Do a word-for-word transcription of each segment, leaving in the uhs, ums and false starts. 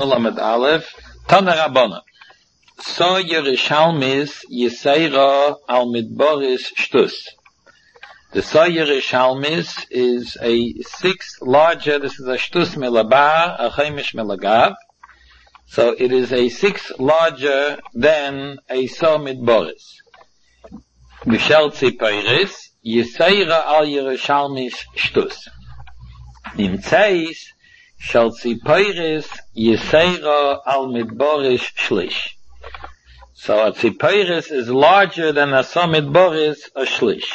Lamed Aleph, Tana Rabbana. So Yerushalmis Yisera al Midboris Shtus. The So Yerushalmis is a six larger, this is a Shtus Milabah, a Chaimish Milagav. So it is a six larger than a So Midboris. Bishel Tzipairis, Yisera al Yerushalmis Shtus. Nimtzeis, Shal Tzipairis Yisera al Midboris Shlish. So a Tzipairis is larger than a So Midboris a Shlish.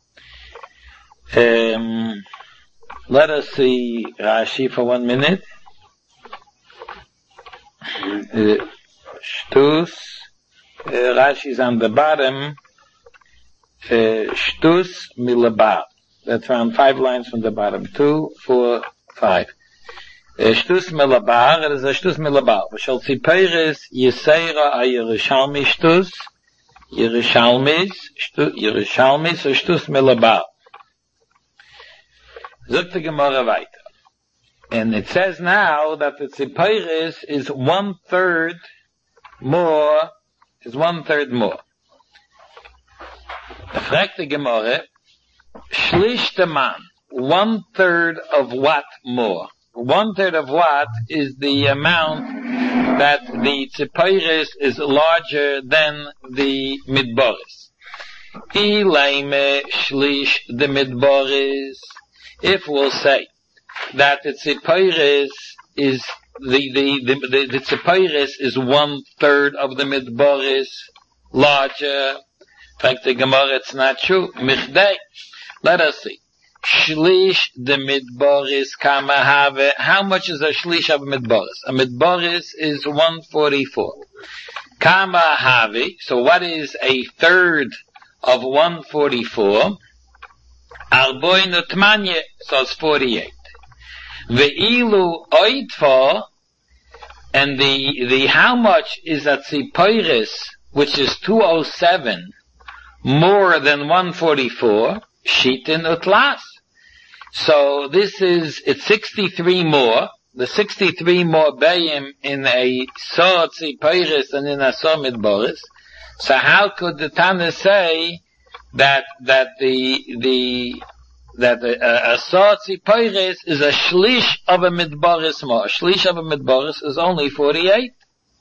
Um, let us see Rashi for one minute. Uh, Shtus, uh, Rashi is on the bottom. Uh, Shtus Milabah. That's around five lines from the bottom. Two, four, five. Shtus Milabah, it is a Shtus Milabah. V'shal Tzipairis Yisera a Yerushalmi Shtus, Yerushalmis, Yerushalmis, a Shtus Milabah. Zok the Gemara weiter. And it says now that the Tzipairis is one third more, is one third more. Fragt the Gemara, Shlish the man, one third of what more? One third of what is the amount that the Tzipairis is larger than the Midboris. Ilaime Shlish the Midboris. If we'll say that the Tzipairis is the the the the, the Tzipairis is one third of the Midboris larger. In fact, the Gemara, it's not true. Michdei. Let us see. Shlish the Midboris kama have. How much is a shlish of Midboris? A Midboris is one forty-four. Kama have. So what is a third of one forty-four? Arboin utmanye. So it's forty-eight. Ve'ilu oitva. And the, the how much is a Tzipairis, which is two oh seven, more than one forty-four? Shitin utlas. So this is, it's sixty-three more, the sixty-three more bayim in a So Tzipairis and in a So Midboris. So how could the Tana say that, that the, the, that the, uh, a So Tzipairis is a shlish of a Midboris more? A shlish of a Midboris is only forty-eight.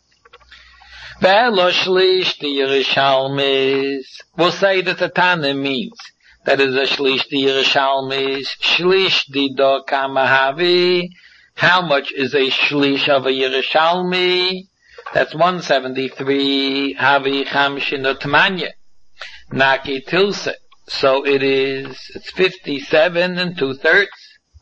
Ve'lo shlish the Yerushalmis. We'll say that the Tana means that is a shlish di Yerushalmis, shlish di do kamahavi. How much is a shlish of a Yerushalmi? That's one seventy-three. Havi chamshin utmanya. Naki tilse. So it is, it's fifty-seven and two thirds.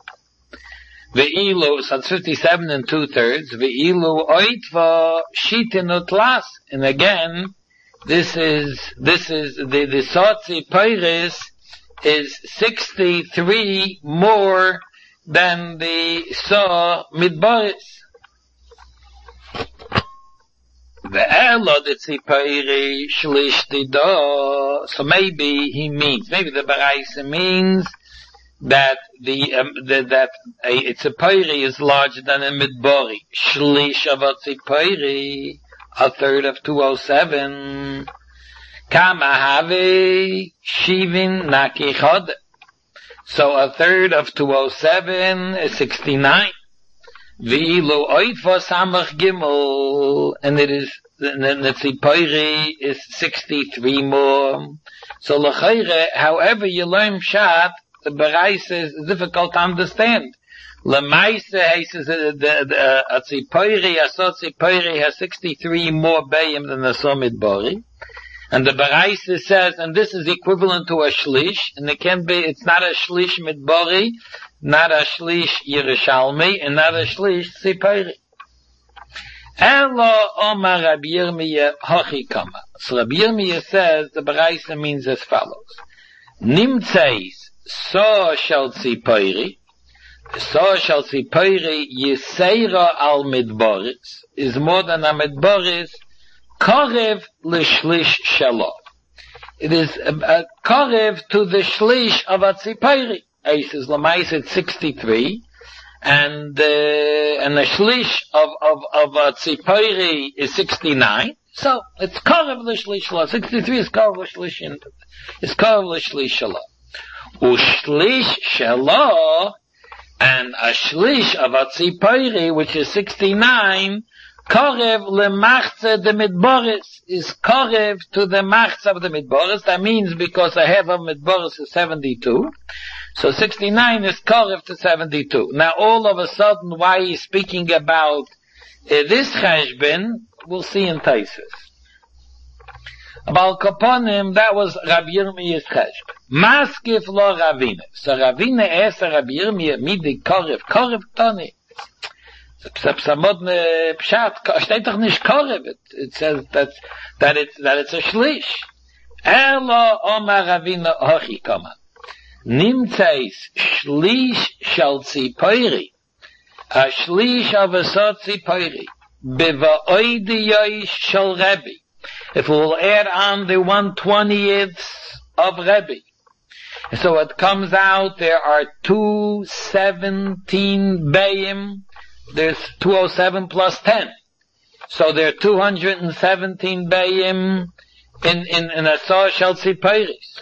Ve'ilu, so it's fifty-seven and two thirds. Ve'ilu oitva shitin utlas. And again, this is, this is, the, the So Tzipairis is sixty-three more than the So Midboris. Ve'elo de Tzipairis shlish dido. So maybe he means, maybe the Baraisa means that the, um, the that a Tzipairis is larger than a Midbori. Shlish of a Tzipairis, a third of two oh seven. Kama have shivin naki chod. So a third of two oh seven is sixty-nine. V'ilu oitva samach gimel, and it is, and the Tzipairis is sixty-three more. So l'chayre, however you learn Pshat, the Baraisa is difficult to understand. L'maisa, he says, the, the, a Tzipairis, a So Tzipairis has sixty-three more bayim than the So Midbori. And the Baraisa says, and this is equivalent to a shlish, and it can be, it's not a shlish Midbori, not a shlish Yerushalmi, and not a shlish Tzipairis. Elo Omar Rabbi Yirmiyah Hochi Kama. So Rabbi Yirmiyah says, the Baraisa means as follows. Nimtzeis So shall Tzipairis, So shall Tzipairis Yisera al Midboris, is more than a Midboris, Korev l'shlish shelo. It is a, a korev to the shlish of a Tzipairis. He says, Lamais it's sixty-three, and, uh, and a shlish of, of, of a tzipori is sixty-nine. So, it's karev l'shlish shelo. sixty-three is karev l'shlish, is karev l'shlish shelo. Ushlish shelo, and a shlish of a tzipori, which is sixty-nine, karev lemachze de midboris, is karev to the machze of the midboris. That means because the half of midboris is seventy-two, so sixty-nine is karev to seventy-two. Now all of a sudden, why he's speaking about uh, this cheshbon, we'll see in Taisus. About Kaponim, that was Rabbi Yirmiyah's cheshbon. Maskif lo Ravina. So Ravina asked Rabbi Yirmiyah, midi karev, karev tani. Psamodne pshat, steht doch nicht karev. It says that, that it's, that it's a shlish. Elo omar Ravina hochi kama. Nimtzeis shlish shal tzipori. A shlish of a sort tzipori. Beva'oidiyoi shal Rebbe. If we'll add on the one twentieth of Rebbe. So it comes out there are two seventeen bayim. There's two oh seven plus ten. So there are two hundred seventeen bayim in, in, in a Asar Shel Tziporis.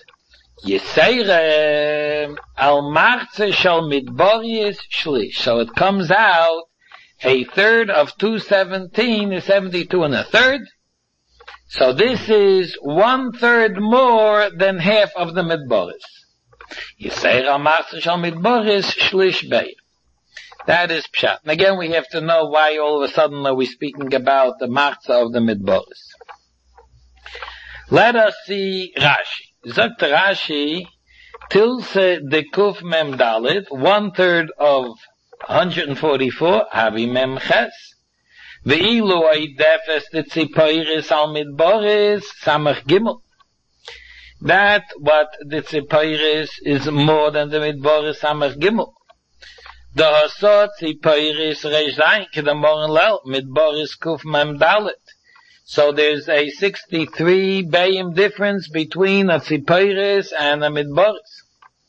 Yisayre al marze shel midboris shlish. So it comes out a third of two seventeen is seventy-two and a third. So this is one third more than half of the midboris. Yisayre al marze shel midboris shlish bayim. That is pshat. And again, we have to know why all of a sudden are we speaking about the marza of the midboris. Let us see Rashi. Zakt Rashi, tilse de kuf mem dalit, one third of one hundred forty-four, havi mem ches. Ve'ilu oidefes de tzipoiris al midboris, samach gimel. That what the tzipoiris is more than the midboris, samach gimel. The hasot tzipoiris reish zayin kedamor lel, midboris kuf mem dalit. So there's a sixty-three bayim difference between a tzipoiris and a midboris.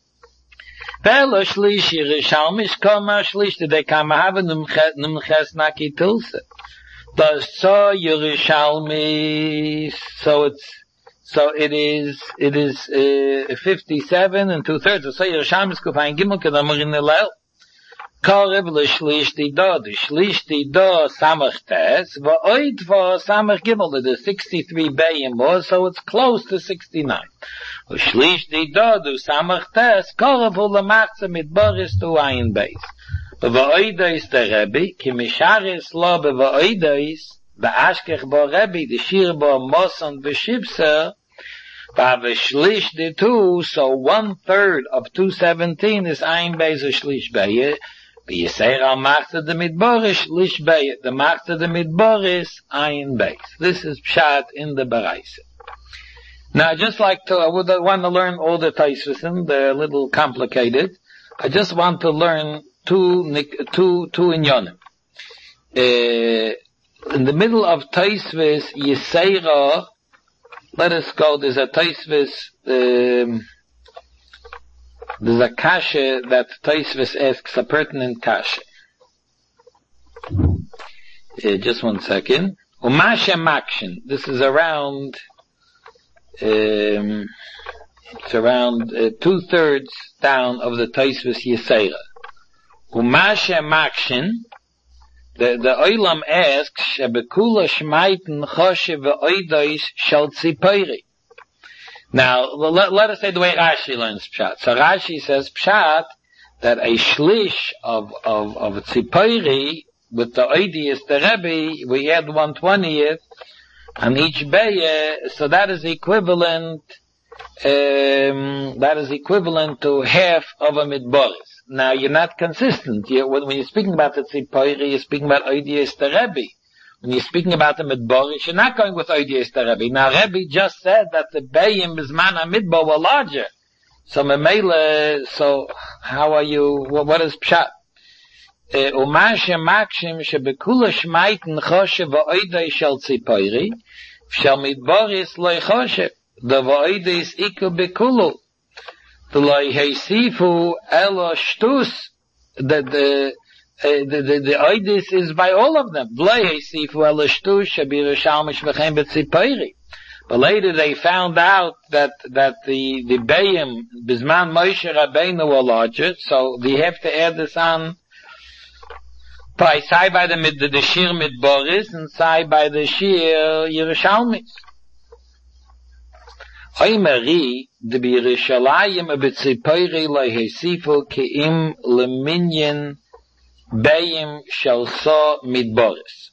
Velo shlish Yerushalmish kama shlish de kama have numches naki tilse. Does so Yerushalmi, so it's, so it is, it is, uh, fifty-seven and two thirds. So Yerushalmish kufayin gimel kedamor in lel. Karev l'shlish di do, the shlish di do samach tes, va'oid for samach gimel, the sixty-three bayim more, so it's close to sixty-nine. Shlish di do, the samach tes, karev u'lamachze midboris to ayin beis. Va'oidois the Rebbe, ki misharis lo beva'oidois, ba'ashkech bo Rebbe, the shir bo mosan v'shibser, va'v'shlish di two, so one third of two seventeen is ayin beis or shlish bayim. V'yiseir al machta de midboris lish bayit. The machta de midboris ayin beis. This is pshat in the Baraisa. Now, I just like to, I would want to learn all the Taisvisim. They're a little complicated. I just want to learn two, two, two inyonim. Uh, in the middle of Taisvis, Yiseira, let us go, there's a Taisvis, um, there's a kasha that Taisvis asks, a pertinent kasha. Uh, just one second. Umasha makshin. This is around, um, it's around uh, two thirds down of the Taisvis Yisera. Umasha makshin. The, the Oilam asks, Shebekula shmaiten choshe ve'oidois shal tzipori. Now, let, let us say the way Rashi learns Pshat. So Rashi says Pshat, that a shlish of, of, of a tzipori, with the oidius, the Rebbe, we add one twentieth on each beye, so that is equivalent, um, that is equivalent to half of a midboris. Now, you're not consistent. You're, when, when you're speaking about the tzipori, you're speaking about oidius, the Rebbe. When you're speaking about the midboris, you're not going with oidius the Rebbe. Now, Rebbe just said that the bayim bisman midbar were larger. So, memele, so, how are you, what, what is pshat? Umashe makshim shebekula shmaiten choshe v'oidei shel tzipori, shel midboris loy choshe, the v'oidei iku bekulu, the loy heisifu elo shtus, the, the, Uh, the the the oidis is by all of them. But later they found out that that the the Bayim Bisman Moshe Rabbeinu were larger, so we have to add this on by side by the the, the Shir Midboris and side by the Shir Yerushalmis. Oimeri the Yerushalayim betzipori lehesifu keim leminyan Bayim Shalsa Midboris.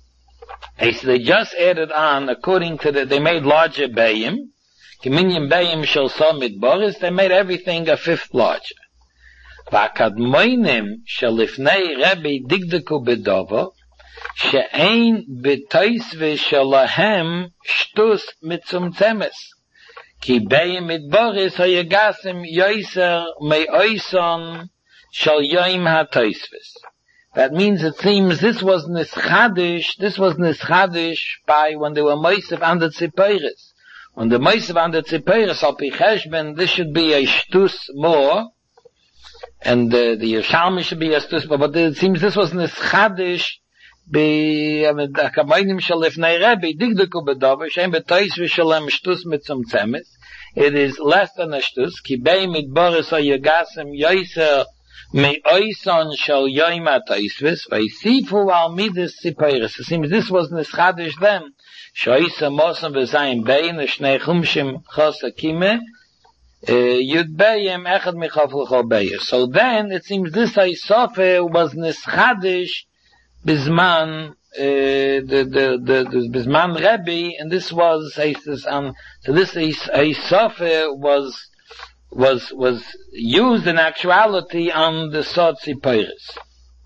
So they just added on, according to the, they made larger Bayim, Keminyan Bayim Shalsa Midboris, they made everything a fifth larger. V'akadmoinim shalifnei Rebbe digdeku bedova, she'ein b'toisve shalahem shtus mitzumtzemes. Ki Bayim Midboris hayegasim yoiser me'oison shal yoim ha-toisves. That means it seems this was nischadish, this was nischadish by when they were moisef on the tziperes. When the moisef on the tziperes, al pi cheshben, this should be a shtus more, and uh, the Yerushalmi should be a shtus more, but it seems this was nischadish be akamaynim shalifnei Rebbe, digdeku bedover, shem betois v'shalem shtus mitzum tzemes. It is less than a shtus, ki bei midboris ha-yegasim yoiser me oison shall yoima taisvis, vaisifu al midas siperes. It seems this was nischadish then. Shoisa mosam v'zayim bein, shnei chumshim chosakime, yud beyim echad michaf l'chol beyer. So then, it seems this Aisofe was nischadish bizman, uh, the, the, the, the bizman Rebbe, and this was, um, so this Aisofe was, was was used in actuality on the Sotzi Peiris.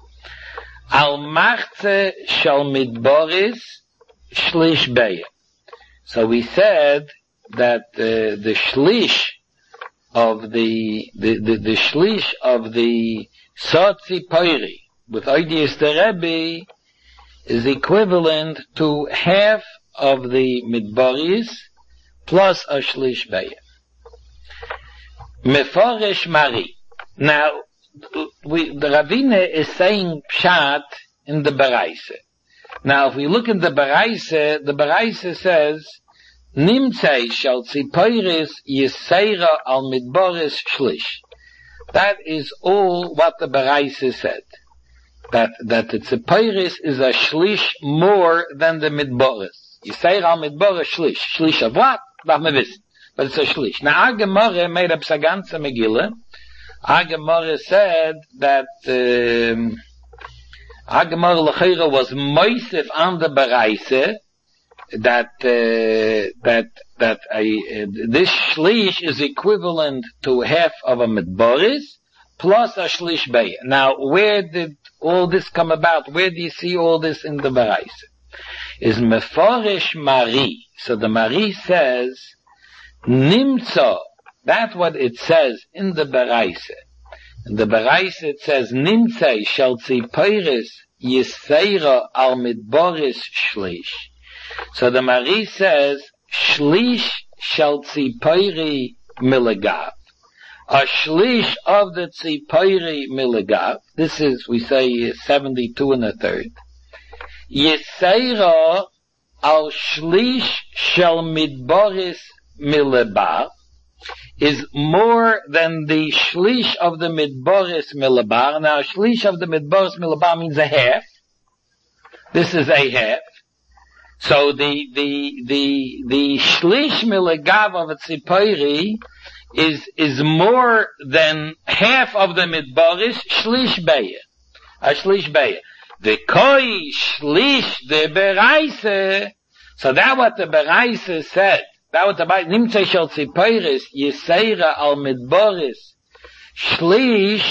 Al Machze Shal Midboris Shlish Beya. So we said that uh, the Shlish of the the, the, the Shlish of the Sotzi Peiri with Oidius the Rebbe is equivalent to half of the Midboris plus a Shlish Beya. Meforish Mari. Now, we, the Ravine is saying Pshat in the Baraise. Now, if we look in the Baraise, the Baraise says, Nimtzei shal tzipoiris yiseira al midboris shlish. That is all what the Baraise said. That, that the tzipoiris is a shlish more than the midboris. Yiseira al midboris shlish. Shlish of what? That me wissen. But it's a shlish. Now, our Gemara made up a ganze Megillah. Our Gemara said that um, our Gemara L'chira was moisef on the Baraise that uh, that that a, uh, this shlish is equivalent to half of a midboris plus a shlish bay. Now, where did all this come about? Where do you see all this in the Baraise? Is meforish Mari. So the Mari says, Nimtzo, that's what it says in the Baraise. In the Baraise it says, Nimtzei shall tzipoiris yiseira al midboris shlish. So the Mari says, Shlish shall tzipoiri milagav. A shlish of the tzipoiri milagav. This is, we say, seventy-two and a third. Yiseira al shlish shall midboris milabar is more than the shlish of the midboris milabar. Now, shlish of the midboris milabar means a half. This is a half. So the the the the shlish milagav of a tzipoiri is is more than half of the midboris shlish beya. A shlish beya. The koi shlish the beraise. So that what the beraise said. That what the nimtzei shel tzipoiris yiseira al midboris shlish.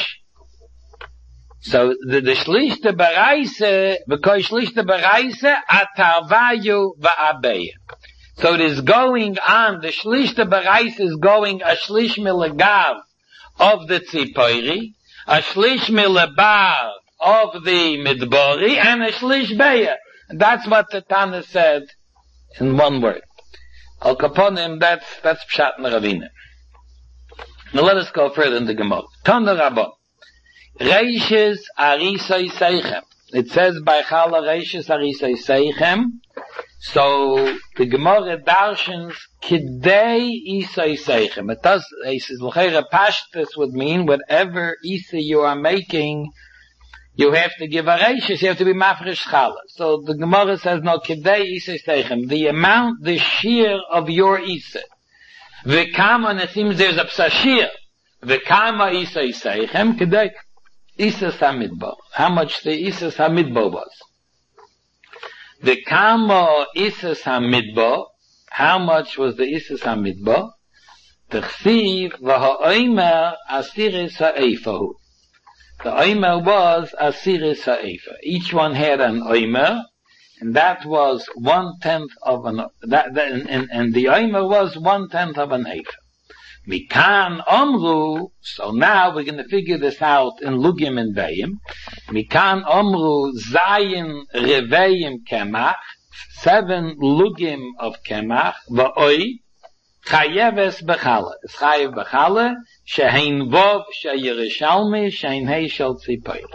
So the, the shlish the beraise, because shlish the beraise atarvayu va'abeya. So it is going on. The shlish the beraise is going a shlish milagav of the tzipoiri, a shlish milabar of the midbori, and a shlish beya. That's what the Tana said in one word. Al kaponim, that's that's pshat in Ravina. Now let us go further in the Gemara. Tana Rabbon. Reishes Arisai Seichem. It says by Chala Reishes Arisai Seichem. So the Gemara darshans Kidei Isai Seichem. It does, he says, L'cheira Pashtus would mean whatever Isa you are making, you have to give a Reishes, you have to be Mafresh Chala. So the Gemara says, no, Kidei Isai Seichem. The amount, the shear of your Isa. V'kama, and it seems there's a psashir. V'kama Isai Seichem, Kidei Isas Hamidbo. How much the Isas Hamidbo was. The Kama Isas Hamidbo, how much was the Isas Hamidbo? The Chsiv v'ha'oimer asiris ha'efahu. The oimer was asiris ha'efa. Each one had an oimer, and that was one tenth of an, that, that and, and, and the oimer was one tenth of an efa. Mikan Omru, so now we're going to figure this out in Lugim and Vayim. Mikan Omru Zayin Reveim Kemach, seven Lugim of Kemach, Va'oi, Chayeves Bechala. It's Chayev Bechala, Shehein Vov, Sheyerishalmi, Shehein Hei Shel Tzipoil.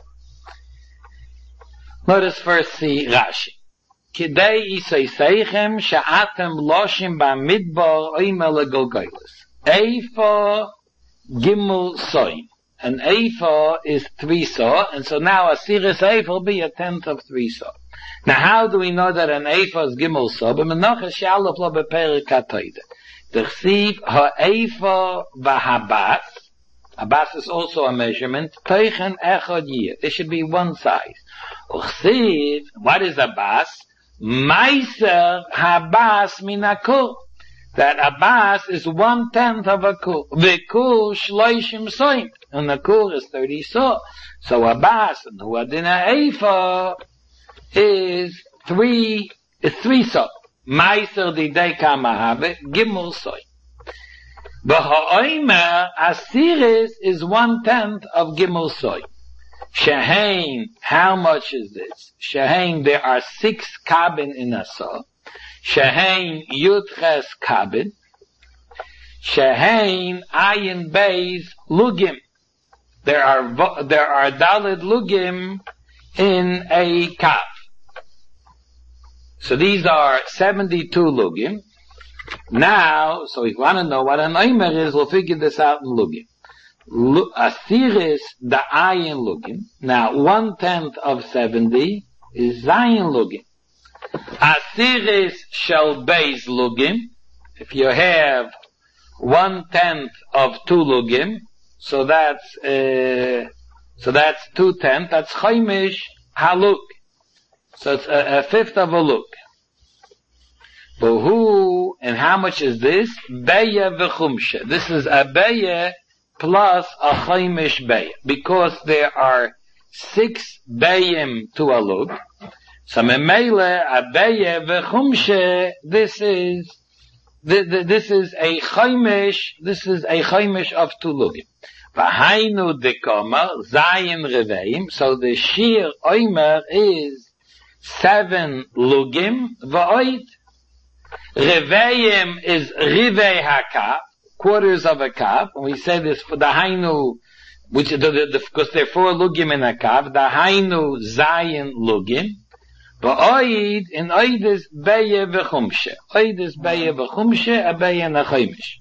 Let us first see Rashi. Kidei Isai Seichem, She'atem Loshim Ba'midbar, Oimel Legolgoilis. Eifa Gimel Soim. An Eifa is three saw, and so now a Siris Eifa will be a tenth of three saw. Now how do we know that an Eifa is Gimel Saw? B'menocha she'alaf lo b'perik ha'toida. D'chsiv ha'Eifa v'habas. Habas is also a measurement. Teichen echad yir. It should be one size. D'chsiv, what is Habas? Meiser Habas min hakol. That Abbas is one tenth of a kul. The kul shloishim soim. And the kul is thirty saw. So Abbas and Huadina Eifa is three, is three saw. Meiser didei kamahave, gimel soim. B'ha'oimer, Asiris is one tenth of gimel soim. Shehein, how much is this? Shehein, there are six kabin in a saw. Shehein Yudches Kabin. Shehein Ayin Beis Lugim. There are there are Daled Lugim in a Kav. So these are seventy-two Lugim. Now, so if you want to know what an Oimer is, we'll figure this out in Lugim. Asiris the Ayin Lugim. Now, one tenth of seventy is Zayin Lugim. Asiris shall base lugim. If you have one tenth of two lugim, so that's uh, so that's two tenth. That's chaimish haluk. So it's a, a fifth of a luk. But who and how much is this? Beya v'chumshe. This is a beya plus a chaimish beya, because there are six beyim to a luk. So memele abeye v'chumshe. This is this is a chaimish. This is a chaimish of two lugim. V'hainu dekoma zayin reveim. So the shir oimer is seven lugim v'oid. Reveim is rivei hakav, quarters of a kav. And we say this for the hainu, which the, the, the, because there are four lugim in a kav. The hainu zayin lugim. But oid, in oid is beye v'chumshe. Oid is beye v'chumshe, a beye nachaimish.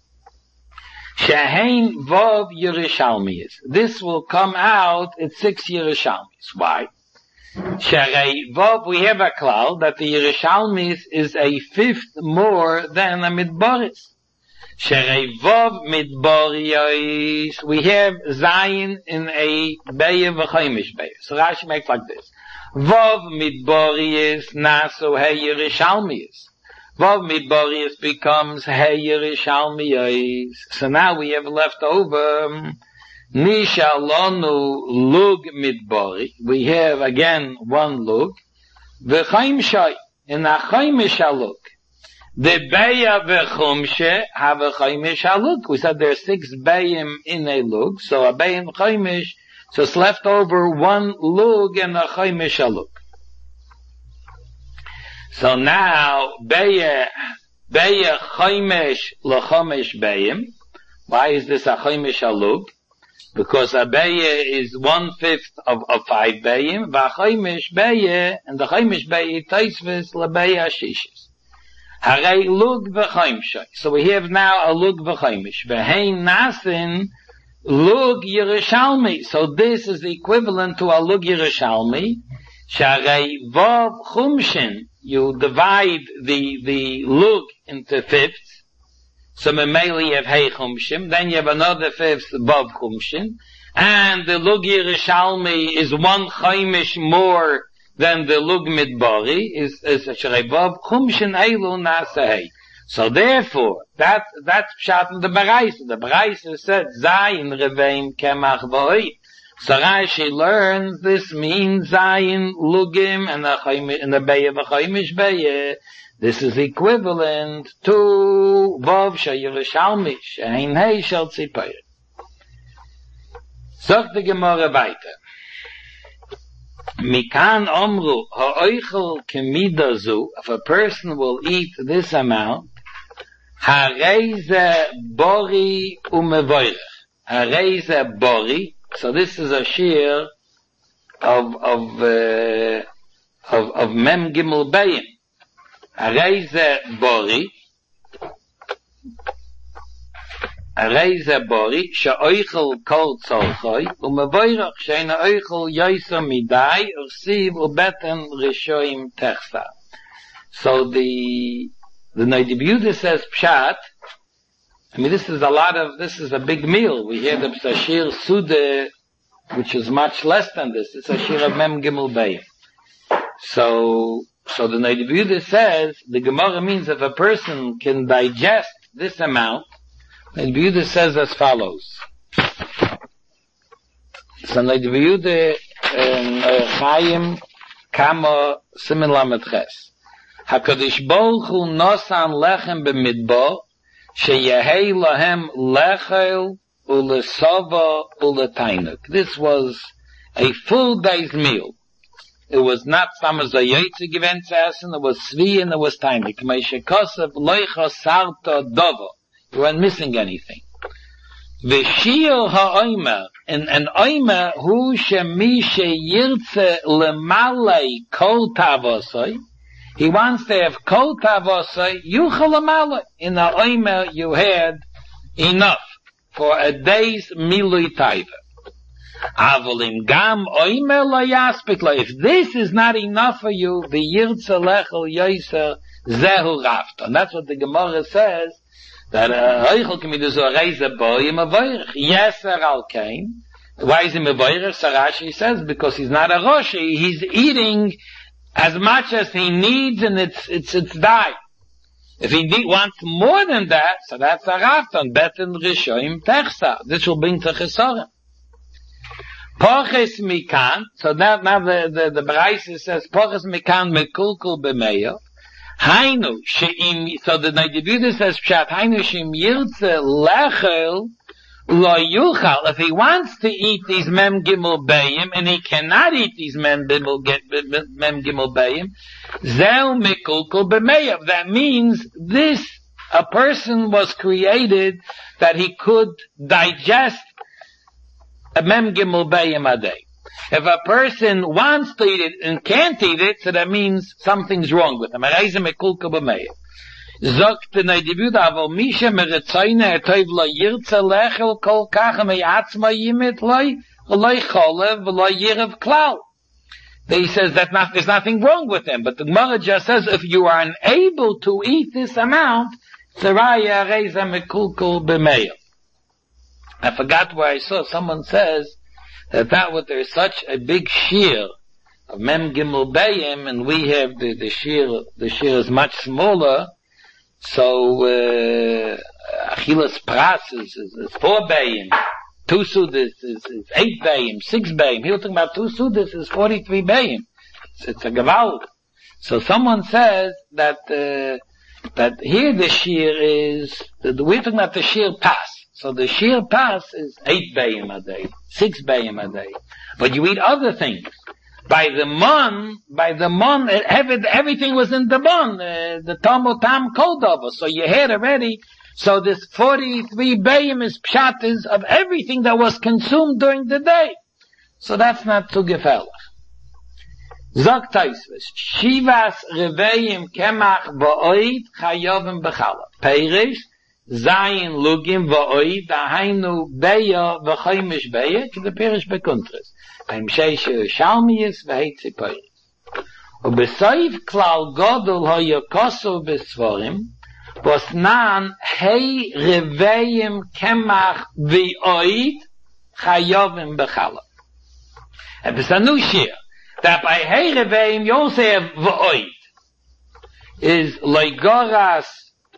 Shehein vov Yerushalmiyis. This will come out at six Yerushalmiyis. Why? Sherei vov, we have a klal that the Yerushalmiyis is a fifth more than a midbaris. Sherei vov midbariyis. We have zayin in a beye v'chaimish beye. So Rashi makes like this. Vav midbariyis naso hey Yerushalmiyis. Vav midbariyis becomes hey Yerushalmiyis. So now we have left over nishalonu lug midbari. We have again one lug. V'chaim shay in a chaimish haluk. The beya v'chumshe have a chaimish haluk. We said there are six beyim in a lug. So a beyim chaimish. So it's left over one lug and a chaimish haluk. So now, beye, beye chaimish l'chaimish beyim. Why is this a chaimish haluk? because a beye is one-fifth of, of five bayim, v'achoymish beye, and the choymish beye taisvis lebeye ashishis. Harei lug v'choymshay. So we have now a lug v'choymish. V'hein nasin lug Yerushalmi. So this is the equivalent to a lug Yerushalmi. Sharei vav chumshin. You divide the, the lug into fifths. So memeli you have hey chumshim. Then you have another fifth vav chumshin. And the lug Yerushalmi is one choymish more than the lug midbari. Is, is sharei vav chumshin eilu nasahei. So therefore, that, that's pshat in the Baraisa. The Baraisa said, Zayin revein kemach v'oi. So Rashi learns this means Zayin lugim and the, and the beye v'choymish beye. This is equivalent to Vav she'Yerushalmi she'ein hei shel tzipayr. Sagt the Gemara weiter. Mikan omru ha'oichel kemida zu, if a person will eat this amount, Hareize bori umevoirech. Hareize bori. So this is a shear of of uh, of of mem gimel bayim. Hareize bori. Hareize bori she'oichel kol tzolchoi umevoirech she'ena oichel yoyser midai ursiv ubeten rishoim techsa. So the The Neidibuda says pshat. I mean, this is a lot of, this is a big meal. We hear the Psashir Sude, which is much less than this. It's a shir of Mem Gimel Bayim. So, so the Neidibuda says, the Gemara means if a person can digest this amount, Neidibuda says as follows. So Neidibuda, Chaim, Kama, Simen Lamed Ches. HaKadosh Baruch Hu nosan lechem b'midbar, sheyehei lahem lechel ulesava uletainuk. This was a full day's meal. It was not samazayotze given to essen, it was svi and it was tainuk. Meishe kosev loicha sarta dova. You weren't missing anything. V'shir ha'oimer, and an oimer hu shemi sheyirtze lemalei kol tavosoi. He wants to have kol tavosai yuchal amala. In the oimer you had enough for a day's milui taiva. Avolim gam oimer la yaspik la. If this is not enough for you, the yirtza lechel yoyser zehu rafta. And that's what the Gemara says, that oichel kemidu zo reize boyim avoyrech. Yeser al kain. Why is he mevoyrech? Sarashi says, because he's not a roshi, he's eating as much as he needs, and it's it's it's die. If he need, wants more than that, so that's a rafton. Beten rishoim techsa. This will bring to chesarim. Poches mikan. So now, now the the the Baraisa says poches mikan mekulkul b'meyo. Hainu sheim. So the Neidibuda says pshat hainu sheim yirtze lechel lo yuchal. If he wants to eat these mem gimel bayim, and he cannot eat these mem gimel mem gimel bayim, zel mikulkul b'meyav. That means this, a person was created that he could digest a mem gimel bayim a day. If a person wants to eat it and can't eat it, so that means something's wrong with him. Areize mikulkul b'meyav. Zogt the Neidibuda, aber misha meretzoyne etoiv lo yirtze lechel kol kach me yatzma yimit loy loy cholev loy yirev klal. He says that not, there's nothing wrong with him, but the Gemara just says if you are unable to eat this amount, tzaraya reiza mekulkul b'meyav. I forgot where I saw someone says that that was there's such a big shear of mem gimel bayim, and we have the the shear the shear is much smaller. So, uh, Achilas Pras is, is, is four bayim. Two Sudas is, is eight bayim, six bayim. He was talking about two Sudas is forty-three bayim. It's, it's a Gavald. So someone says that, uh, that here the shear is, the, we're talking about the shear pass. So the shear pass is eight bayim a day, six bayim a day. But you eat other things. By the mon, by the mon, every, everything was in the mon, uh, the tam o tam koldova. So you had already So this forty-three behemoths pshat is of everything that was consumed during the day. So that's not too gefährlich. Zog Taisves, Shivas Reveim Kemach Va'oid Chayovim Bechala. Perish, Zayin Lugim Va'oid, Dahainu Beya V'choimish Beya, Ki the Perish Bekuntres. Beim Sheishe Shalmiyis V'heit Zipoiris. Ubesoiv Klal Godol Hoyokosu Besvorim, was nan Hei Reveim Kemach Va'oid Chayovim Bechala. And it's a new shir. That by Hei Reveim, you also have V'oid. Is Leigoras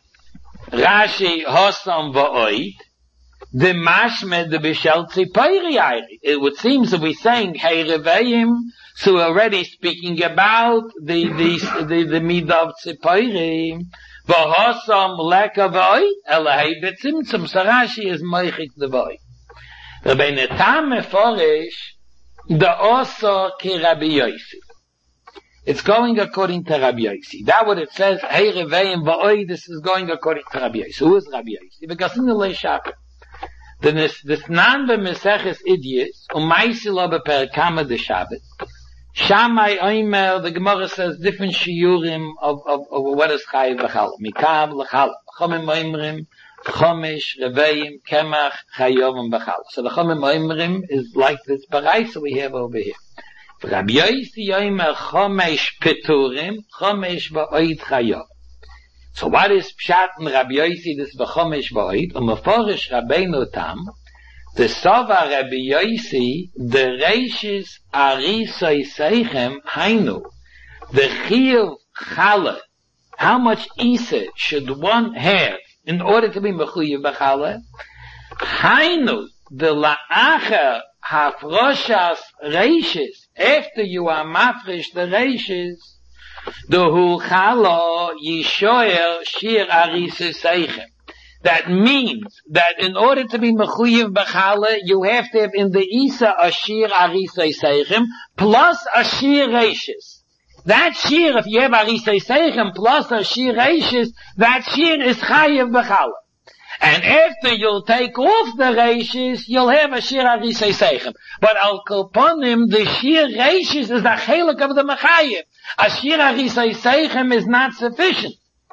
Rashi Hosam V'oid, the Mashmed the Bishel Tzipayri. It would seem to be saying Hei Reveim, so we're already speaking about the, the, the, the Midah of Tzipayri. V'hosam Leka V'oid, Elahei B'tzimtzum, so Rashi is Moichik the V'oid. Rabbi Netam Meforish, the also ki Rabbi Yossi. It's going according to Rabbi Yossi. That what it says, Hey Reveim Va'oi, this is going according to Rabbi Yossi. Who is Rabbi Yossi? Because in the Lei Shaper. Then this, this nan b'meseches Idias, u'maisi lo b'perkama de Shabbat. Shammai Oimer, the Gemara says different shiurim of, of, of what is Chayiv V'chala. Mikav l'chala. Chomim Oimrim, Chomish, Reveim, Kemach, Chayovim, Bechal. So the Chomim Oimrim is like this Baraisa we have over here. Rabbi Yossi Yoimer Chomish Peturim, Chomish Va'oid Chayov. So what is Pshat in Rabbi Yossi, this V'chomish Va'oid? And Meforish Rabbeinu Tam, the Sova Rabbi Yossi, the Reishis Arisoi Seichem, Hainu, the Chiyuv Chala, how much Isa should one have in order to be mechuyev b'chala? Hainu, the la'acher hafroshas reishis, after you are mafresh the reishis, the hu chala yishoyer shir arisis seichem. That means that in order to be mechuyev b'chala, you have to have in the isa a shir arisei seichem plus a shir reishis. That shir, if you have arisei seichem plus a shir reishis, that shir is chayev b'chala. And after you'll take off the reishis, you'll have a shir arisei seichem. But al kolponim, the shir reishis is the chelik of the mechayev. A shir arisei seichem is not sufficient.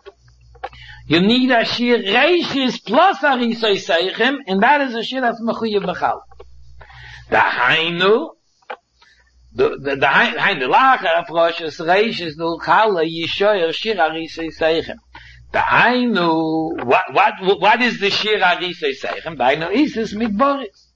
You need a shir reishis plus arisei seichem, and that is a shir that's mechuyev b'chala. The hainu, The the the hein the lager approach is reishes no khala yishoyer shir arisei seichem. The hainu what what what is the shir arisei seichem? The hainu is is mit boris.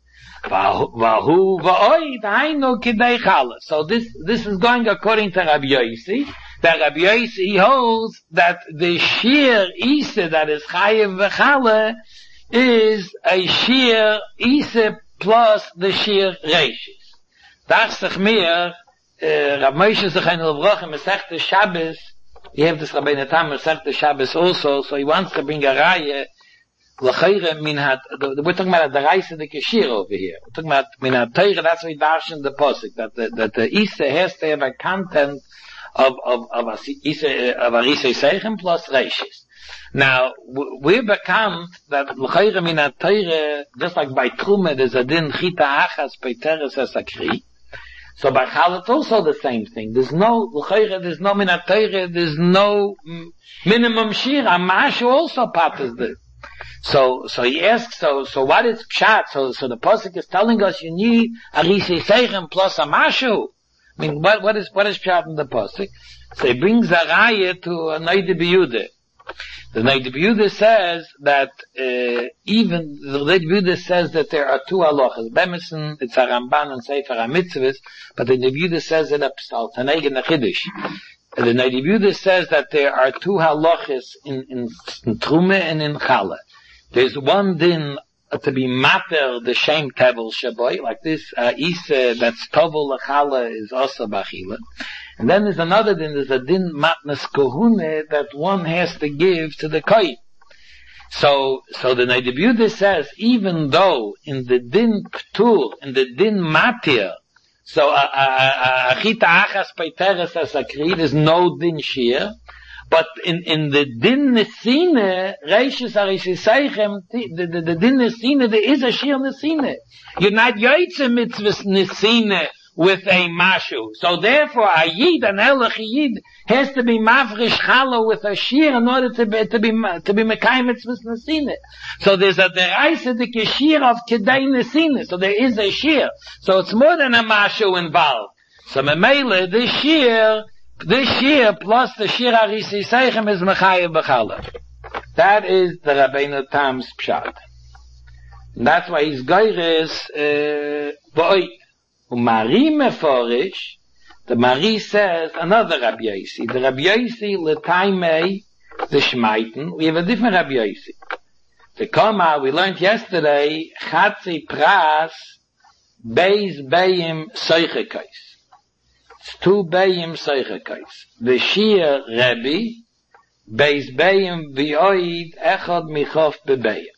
Vahu va'oi the hainu kidei khala. So this this is going according to Rabbi Yossi. That Rabbi Yossi holds that the shir isa that is chayev v'chala is a shir isa plus the shir reishes. Das sich mehr, Rav Moshe sich ein Levroch in Masechta Shabbos, you have this Rabbi Netam Masechta Shabbos also, so he wants to bring a raya, l'chayre min hat, we're talking about the Reise de Keshir over here, we're talking about min hat Teire, that's what we darshan the Posik, that the, that the Isa has to have a content of, of, of a Isa, of a Risei Seichem plus Reishis. Now, we're become that l'chayre min hat Teire, just like by Trume, there's a din chita achas peiteres esakri. So by Chalat also the same thing. There's no there's no minatayre, there's no minimum shir. Amashu also patters this. So so he asks, so so what is pshat? So so the pasuk is telling us you need a risei seichem plus amashu. I mean, what what is what is pshat in the pasuk? So he brings a raya to a Noda B'Yehuda. The Noda B'Yehuda says that uh, even the Noda B'Yehuda says that there are two halachas. Bemison, it's a Ramban and Sefer HaMitzvahs, but the Noda B'Yehuda says it up to Taneg and the Chiddush. The Noda B'Yehuda says that there are two halachas in, in, in Trume and in Chala. There's one din uh, to be mater the shem tevel shaboy, like this uh, isa that's tovel lechala is also bachila. And then there's another din, there's a din matnas kohune that one has to give to the kohen. So, so the Noda B'Yehuda says, even though in the din ptur, in the din matir, so a chita achas peiteres as a kri, there's no din shir, But in, in the Din Nesine, Reishis Arishiseichem, the, the, the Din Nesine, there is a Shir Nesine. You're not Yoitze Mitzvahs Nesine with a Mashu. So therefore, a Yid, an Elech Yid, has to be Mavrish Chala with a Shir in order to be, to be, to be Mekai Mitzvahs Nesine. So there's a Deraisa de Shir of Kedai Nesine. So there is a Shir. So it's more than a Mashu involved. So Memele, this Shir, This year plus the Shir Arisi Seichem is Mechayev B'chala. That is the Rabbeinu Tam's Pshat. And that's why his Geires uh, B'oi. Umari Meforish, the Mari says another Rabbi Yosi. The Rabbi Yosi L'taimei the Shmaiten. We have a different Rabbi Yosi. The Koma we learned yesterday Chatzi Pras Beis Beim Soichekais. Two Bayim Seichekais. The Shir Rebbe, Beis Bayim V'oid Echad Michof Bebayim.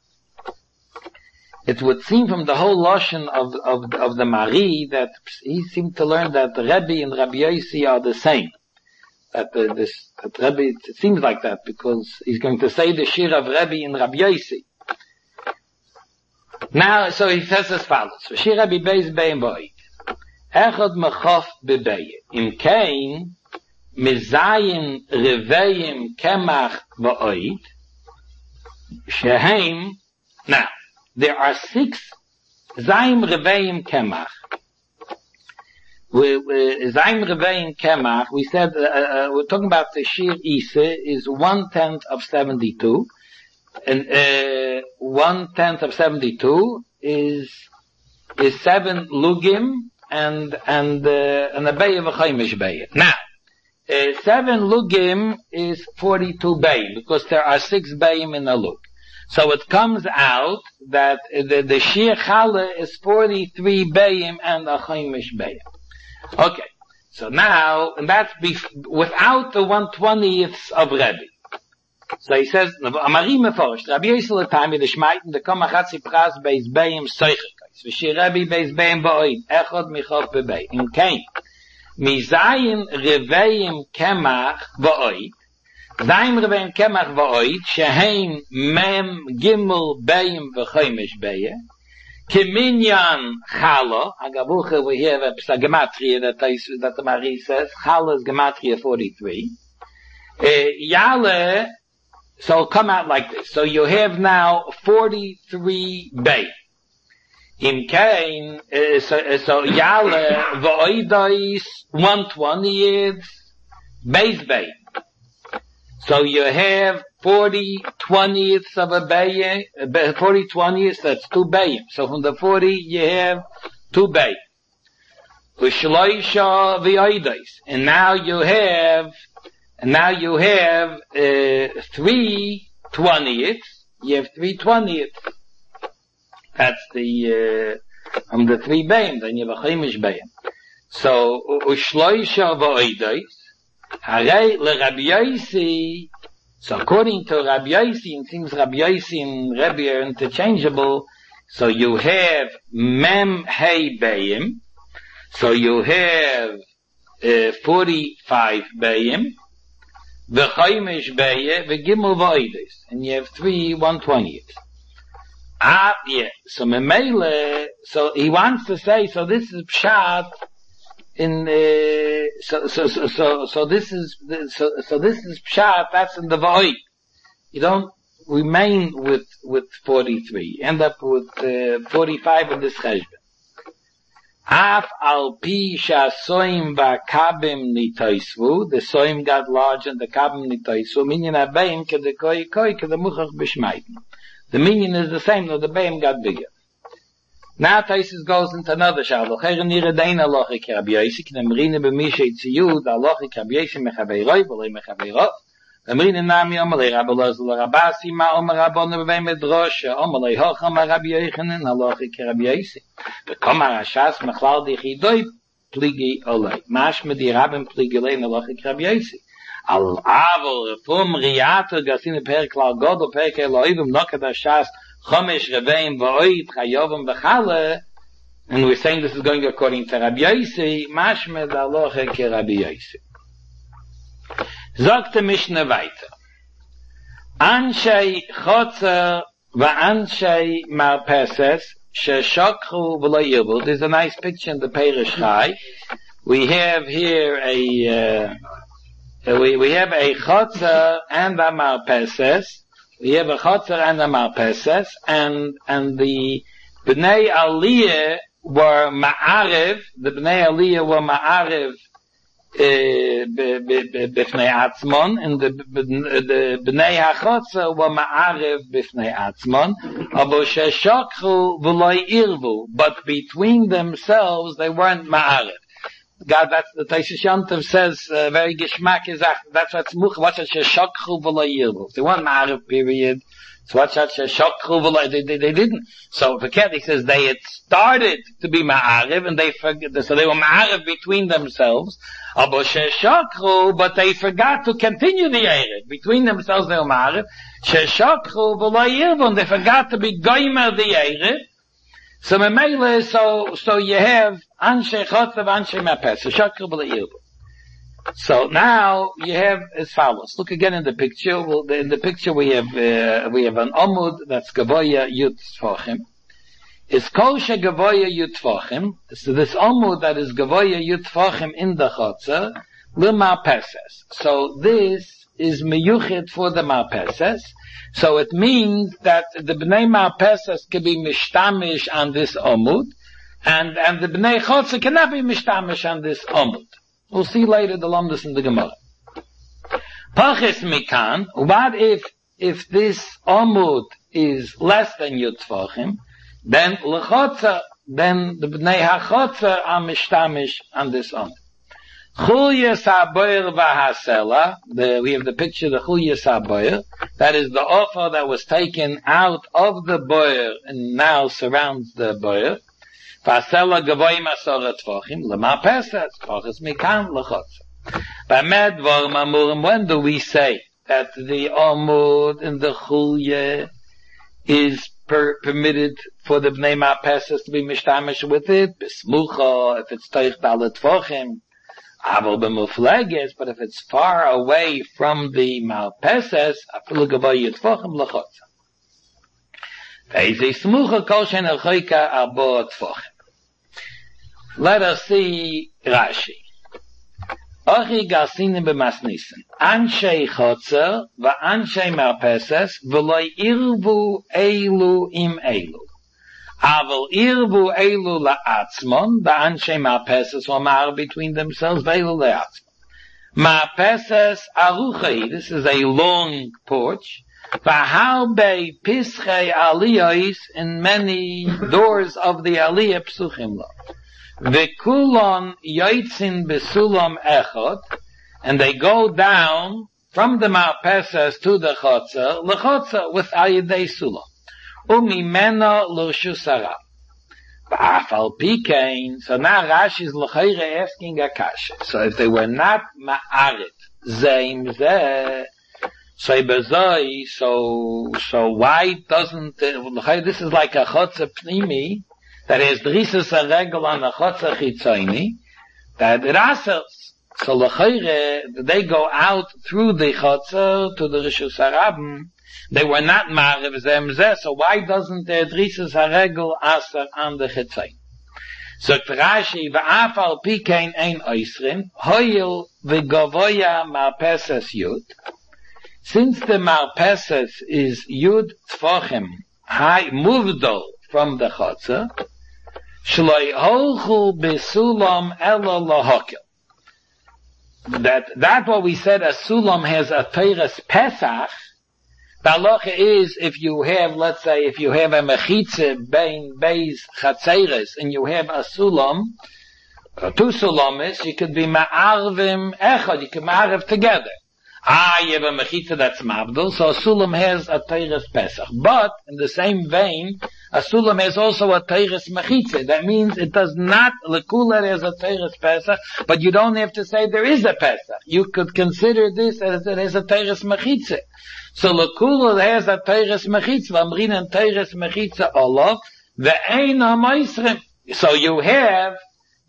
It would seem from the whole Lashon of, of, of the Mari that he seemed to learn that the Rebbe and Rabbi Yosi are the same. That the, this, that Rebbe, it seems like that because he's going to say the Shir of Rebbe and Rabbi Yosi. Now, so he says as follows. Shir Rebbe Beis Bayim V'oid. Echad mechof bebeye. Im kein, mizayim reveyim kemach va'oid, shehem, now, there are six zayim reveyim kemach. Zayim reveyim kemach, we said, uh, uh, we're talking about the Shir Isa, is one-tenth of seventy-two, and uh, one-tenth of seventy-two is, is seven lugim, and and uh, and a bay of a chaimish bay. Now, uh, seven lugim is forty-two bayim because there are six bayim in a lug. So it comes out that the the shir chala is forty-three bayim and a chaimish bayim. Okay, so now and that's bef- without the one twentieths of Rebbe. So he says, Amari meforish, Rabbi Yisrael Tami, the Shmaiten, the Kamachatzi Pras Beis Bayim Soichekais, V'shir Rebbe Beis Bayim Ba'oid, Echad Michof Bebei, in Kain, Mizayin Reveim Kemach Ba'oid, Zayim Reveim Kemach Ba'oid, Sheheim Mem Gimel Bayim V'choimish Beye, Kiminyan Chala, Agavuche, we have a gematria that, that the Mari says, Chala is gematria forty-three, uh, Yale, so it'll come out like this. So you have now forty-three bay. Im kain, uh, so, uh, so Yale, V'oidais, one twentieth, base bay. So you have forty twentieths of a bay, uh, forty twentieths, that's two bay. So from the forty, you have two bay. Ushloisha V'oidais. And now you have And now you have uh, three twentieths. You have three twentieths. That's the uh, um the three bayim. Then you have a chaimish bayim. So ushloisha va'oidais. Harei leRabbi Yosi. So according to Rabbi Yosi, it seems Rabbi Yosi and Rebbe are interchangeable. So you have mem hey bayim. So you have uh, forty-five bayim. V'chaimish beye, v'gimel v'oides. And you have three one twentieths. Ah, yeah. So memele, so he wants to say, so this is pshat in, uh, so, so, so, so, so this is, so, so this is pshat, that's in the v'oid. You don't remain with, with forty-three. End up with, uh, forty-five in this cheshbon. Af al pi sha soim va kabim nitoisvu, the soim got large and the kabim nitoisvu, minyan abayim ke de koi koi ke de muchach b'shmaiten. The minyan is the same, though the bayim got bigger. Now Taisus goes into another shal, v'cher nire dein alochi ke Rabbi Yosi, ke nemrine b'mishe tziyud, alochi ke Rabbi Yosi mechaveiroi, v'loi mechaveiroi, nemrine nami omalei Rabbi Lozel Rabasi, ma omar Rabbonu b'vei medrosha, omalei hocham Rabbi Yochanan, alochi ke Rabbi Yosi. Bekomar Hashas Mechlal Dichidoi Pligi Olei. Mashme di Rabbim Pligi Olei Nalochik Rabbi Yosi. Al Avol Reform Riyato Gasine Perek Lal Godel Perek Elohim Nokad Hashas Chomesh Reveim V'oid Chayovim V'chale. And we're saying this is going according to Rabbi Yosi. Mashme Dalochik Rabbi Yosi. Sagt der Mishnah weiter. Anshei Chotzer va Anshei Marpeses sheshakhu v'lo yirbu. There's a nice picture in the Perish Chai. We have here a uh, we we have a Chotzer and a Marpeses. We have a Chotzer and a Marpeses, and and the Bnei Aliyah were Ma'ariv. The Bnei Aliyah were Ma'ariv b'fnei atzmon, and the the bnei hachotzer were ma'ariv b'fnei atzmon, avo sheshakhu v'lo irvu, but between themselves they weren't ma'ariv. God, that's the Taisus Yontiv says uh, very geschmack is that that's what's much what's sheshakhu v'lo irvu. They weren't ma'ariv, period. So what's that sheshakhu v'lo? They, they they didn't. So the Kedek says they had started to be ma'ariv, and they forget. So they were ma'ariv between themselves. But they forgot to continue the Erev. Between themselves they were ma'ariv. Sheshakhu v'lo yirvu, and they forgot to be goymer the Erev. So memele, so so you have anshe chotzav, anshe mapes, sheshakhu v'lo yirvu. So now you have as follows. Look again in the picture. Well, in the picture we have uh, we have an omud that's gavoya yud tfachim. Is kosher gavoya yud tfachim. So this omud that is gavoya yud tfachim in the chotzer lima peses. So this is miyuchid for the marpeses. So it means that the bnei marpeses can be mishtamish on this omud, and and the bnei chotzer cannot be mishtamish on this omud. We'll see later the lumdus in the Gemara. Pachis mikan. What if if this omud is less than yud tfachim? Then lechotzer, then the bnei hachotzer are mishtamish on this omud. Chulyas haboyer v'hasela. We have the picture of the chulyas haboyer. That is the offer that was taken out of the boyer and now surrounds the boyer. V'hasela gavoy masora tfachim lema peses. Pachas mikan lechotzer. B'med dvarim amurim. When do we say that the omud in the chulya is Per, permitted for the bnei marpeses to be mishtamish with it, besmucha, if it's teich dalet tfachim, aval b'mufleges, but if it's far away from the marpeses, afilu gavoy tfachim lechotza. Ve'ezei smucha kol shen erchoika arbo tfachim. Let us see Rashi. Ochi garsinim b'masnisen. Anshei chotzer v'anshei marpeses v'lo irvu eilu im eilu. Aval irvu eilu la'atzmon, v'anshei marpeses were mar between themselves v'eilu la'atzmon. Marpeses aruchei, this is a long porch, v'harbe pischei aliyos, in many doors of the aliyah psuchim lo. V'kulon yoitzin besulam echot, and they go down from the marpeses to the chotzer, lechotzer with ayidei sulam. Umimena l'rshus harab. V'afal pikein, so now Rashi is l'chayre asking a kasha. So if they were not ma'arit, zeim zeh, so bezoi, so, so why doesn't, this is like a chotzer pnimi, that is drisus a regel on the chotzer chitzoini, that it asers. So l'chayre, they go out through the chotzer to the rishus harabim. They were not ma'ariv zem zeh, so why doesn't the drisus a regel aser on the chitzoini? So Rashi, v'afal pikein ein oisrin, hoyil v'gavoya marpeses yud. Since the marpeses is yud tfachim, high muvdol from the chotzer, shloi holchu besulam ela lahokil. That, that what we said, a sulam has a teires pesach. The halacha is, if you have, let's say, if you have a mechitze bein beis chatzeres, and you have a sulam, or two sulamis, you could be ma'arvim echad, you can ma'arv together. Ah, you have a mechitza that's mabdul, so a sulam has a teires pesach. But, in the same vein, a sulam has also a teires mechitza. That means it does not, lekula has a teires pesach, but you don't have to say there is a pesach. You could consider this as it has a teires mechitza. So lekula has a teires mechitza, v'amrin and teires mechitza olav, ve'ein ha'maisrim. So you have,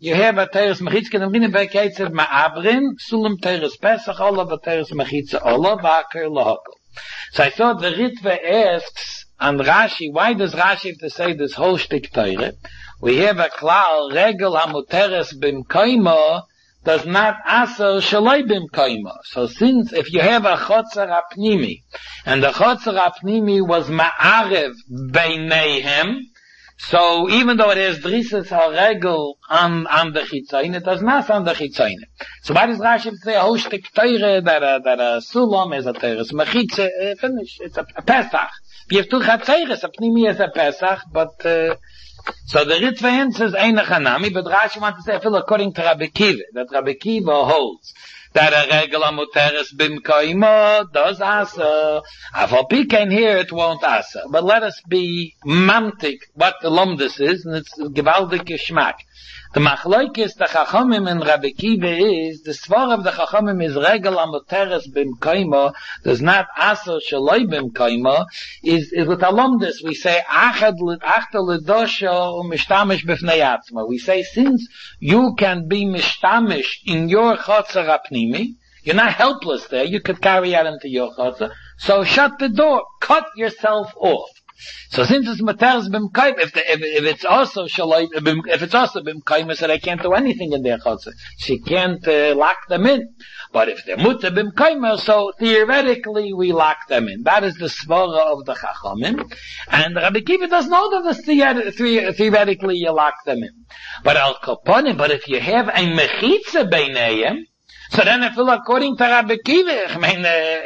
you have a Teres Mechitza, and I'm going to be Ketzer Ma'abrin, Sulam Teres Pesach, Ola, Teres Mechitza, Ola, Vaker, Lahakol. So I thought the Ritva asks, and Rashi, why does Rashi have to say this whole shtick Teire? We have a klal, Regel HaMuteres Bimkoimo, does not aser shaloi bimkoimo. So since, if you have a chotzer apnimi, and the chotzer apnimi was ma'arev beineihem, so even though it has drisas haregel on, on the chitzayin, it does not on the chitzayin. So why does Rashi say a whole shtick teire, that a, that a sulam is a teres mechitze, uh, finish, it's a, a pesach. You have two chatzeres, a pnimi is a pesach, but, uh, so the Ritva answers Eina Chanami, but Rashi wants to say, I feel according to Rabbi Kiva, that Rabbi Kiva holds that a regel amuteres bimkoimo does asa. Afal Pikein here it won't asa. But let us be mantik what the lomdus is, and it's gewaldig geschmack. The machloikis, the chachamim and Rabbi Kiva is, the svar of the chachamim is regel amuteres bimkoimo, does not asa shaloi bimkoimo, is, is with alomdus. We say, achad achta ledosho u'mishtamish b'fnei atzma. We say, since you can be mishtamish in your chotzer apnimi, you're not helpless there, you could carry out into your chotzer, so shut the door, cut yourself off. So since it's materes bimkaim, if, the, if, if it's also shaloi, if it's also bimkaim, so they can't do anything in their chotzer. She can't uh, lock them in. But if they're mutter bimkaim, so theoretically we lock them in. That is the svara of the chachamim. And Rabbi Kiva doesn't know that the theoretically you lock them in. But al kaponim, but if you have a mechitza beinayim, so then I feel according to Rabbi Kiva, I mean,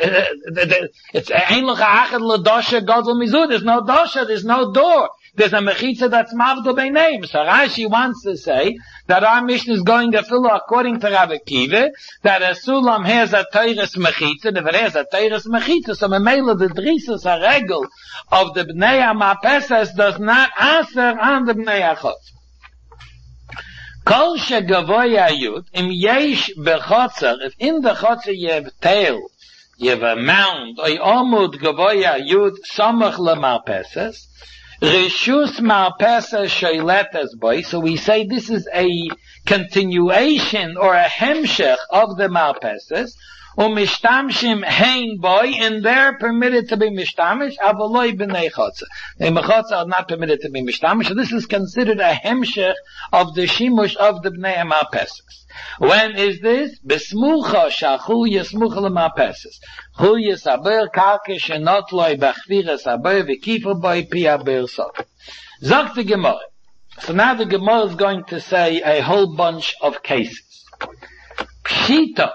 uh, it's ainlich ha'achad l'dosha godel mizud. There's no dosha, there's no door. There's a mechitza that's mavdo b'neim. So Rashi wants to say that our mission is going to fill according to Rabbi Kiva, that a sulam has a teires mechitza, and if it has a teires mechitza, so memela the drisus a regel of the bnei ha'mapesas does not answer on the bnei ha'chotz. Kol shegavoya yud, im yesh bechotzer, if in the chotzer you have tail, you have a mound, oy omud gavoya yud, samach lemarpeses, reshus marpeses shoyletes boy, so we say this is a continuation or a hemshech of the marpeses, umishtamshim hein boy, and they're permitted to be mishtamish, avaloi b'nei chotzer. The mechotzer are not permitted to be mishtamish, so this is considered a hemshech of the shimush of the bnei marpeses. When is this? Besmucha shachul yesmucha lemarpeses. Chul yesaber kalke shenot loy bachvira saber v'kifa boy pi aber sok. Zok the Gemara. So now the Gemara is going to say a whole bunch of cases. Pshita.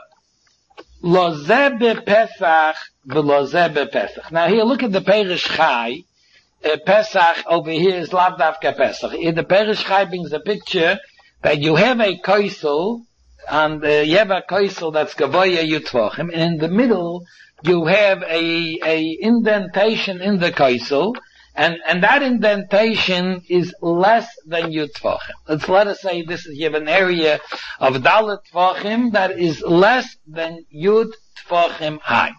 Lo zebe Pesach v'lo zebe Pesach. Now here, look at the Perish Chai. Uh, Pesach over here is lav davka Pesach. In the Perish Chai brings a picture that you have a koisel, and uh, you have a koisel that's gavoya yutvochim, and in the middle you have a, a indentation in the koisel, and, and that indentation is less than yud tvachim. Let's let us say this is, you have an area of dalet tvachim that is less than yud tvachim high.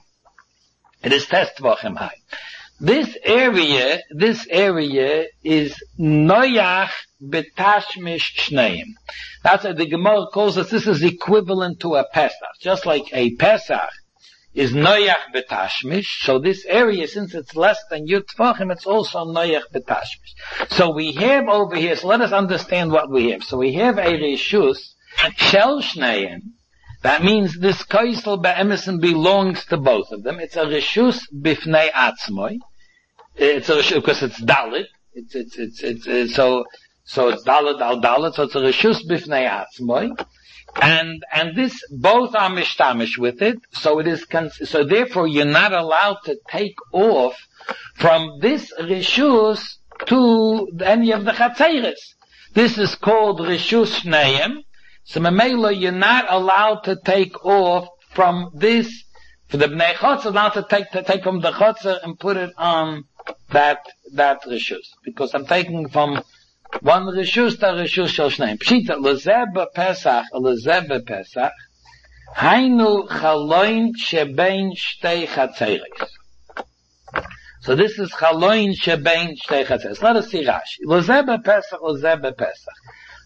It is tes tvachim high. This area, this area is noyach betashmish shneim. That's what the Gemara calls us. This is equivalent to a Pesach. Just like a Pesach is noyach betashmish, so this area, since it's less than yud tvachim, it's also noyach betashmish. So we have over here, so let us understand what we have. So we have a reshus, shel shneim. That means this koisel be'emison belongs to both of them. It's a reshus bifnei atzmoi. It's a reshus, because it's dalit. It's, it's, it's, it's, it's, so, so it's dalit al dalit, so it's a reshus bifnei atzmoi. And, and this, both are mishtamish with it, so it is, cons- so therefore you're not allowed to take off from this reshus to any of the chatzeres. This is called reshus shneim. So memela, you're not allowed to take off from this, for the bnei chotzer, not to take, to take from the chotzer and put it on that, that reshus. Because I'm taking from one reshus to reshus shel shneim. Pshita, lezeh Pesach, lezeh Pesach, hainu chaloin shebein shtei chatzeres. So this is chaloin shebein shtei chatzeres. Let us see Rashi. Lezeh Pesach, lezeh Pesach.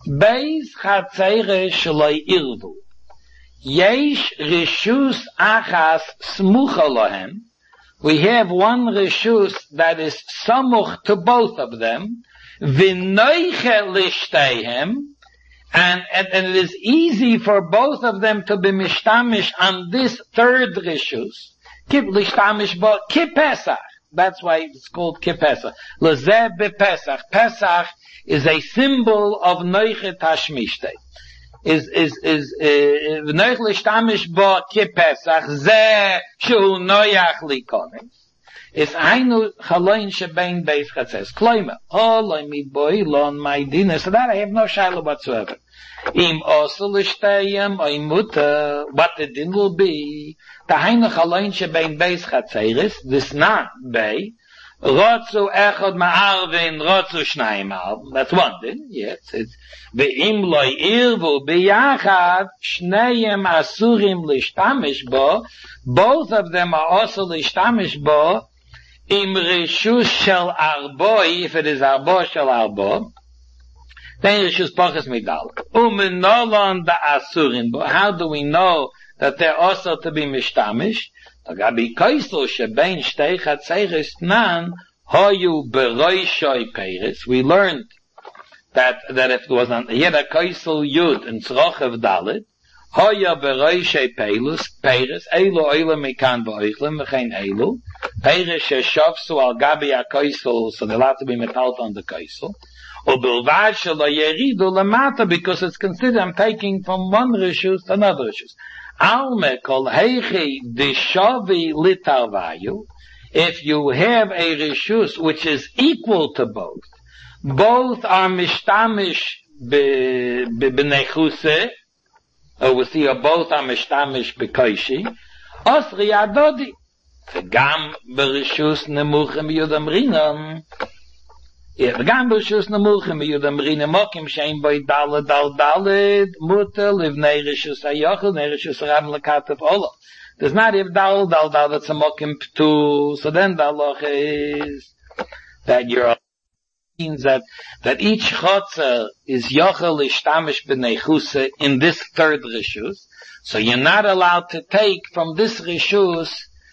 Beis Chatzere Shloi Irvu. Yesh Rishus Achas Smucha Lohem. We have one Rishus that is samuch to both of them. V'noiche lishteihem. And, and, and it is easy for both of them to be mishtamish on this third Rishus. Kip lishtamish bo, Kip Pesach. That's why it's called Kip Pesach. Lezeh bePesach. Pesach is a symbol of Noiche Tashmishtei. Is, is, is, Noiche lishtamish bo Kip Pesach. Zeh shu noyach likonim. It's Hainu Chaloin Shebein Beis Chatzes. Kloime. Oloi mi boilon my dinner. So that I have no shaila whatsoever. Im also lishtayim oy muta. What the din will be. The Hainu Chaloin Shebein Beis Chatzeres. This not Bei. Rotzu echod ma'arvin. Rotzu shnayim arv. That's one din. Yes. It's Ve'im loy irvu biyachad. Shnayim asurim lishtamish bo. Both of them are also lishtamish bo. Im rishus shel arboi, if it is arbo shel arbo, then rishus poches midal. Umenolon da asurin bo. How do we know that they're also to be mishtamish? Agabi koisel shebein shtei chatzeres nan hoyu beroishoi peiris. We learned that that if it was on yeda koisel yud and tzrochev dalit, hoya beroishoi peilus peiris elu oile mikan v'oichlem v'chein elu. Peiris sheshavsu al gabi ha-koisel, so they're allowed to be metalt on the koisel. Or bilvad shelo yeridu lemata, because it's considered I'm taking from one rishus to another rishus. Alme kol heichi dishavi litarvayu. If you have a rishus which is equal to both, both are mishtamish b'nechuse, or we see both are mishtamish b'koishi, osri adodi. וגם ברשוס נמוכים ביודם רינם, וגם ברשוס נמוכים ביודם רינם, מוקים שאין בוי דלת דל דלת, מותר לבני רשוס היוכל, בני רשוס הרם לקטף עולו. There's not if dal dal dal, that's a mokim ptu, so then the halacha is that you're means that, that each chotzer is yochel ishtamish b'nei chuse in this third rishus, so you're not allowed to take from this rishus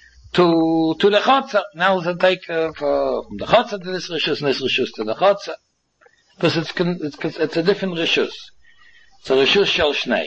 to to the chotzer. Now we'll take uh, from the chotzer to this rishus and this rishus to the chotzer, because it's it's it's a different rishus. So rishus shel shnei.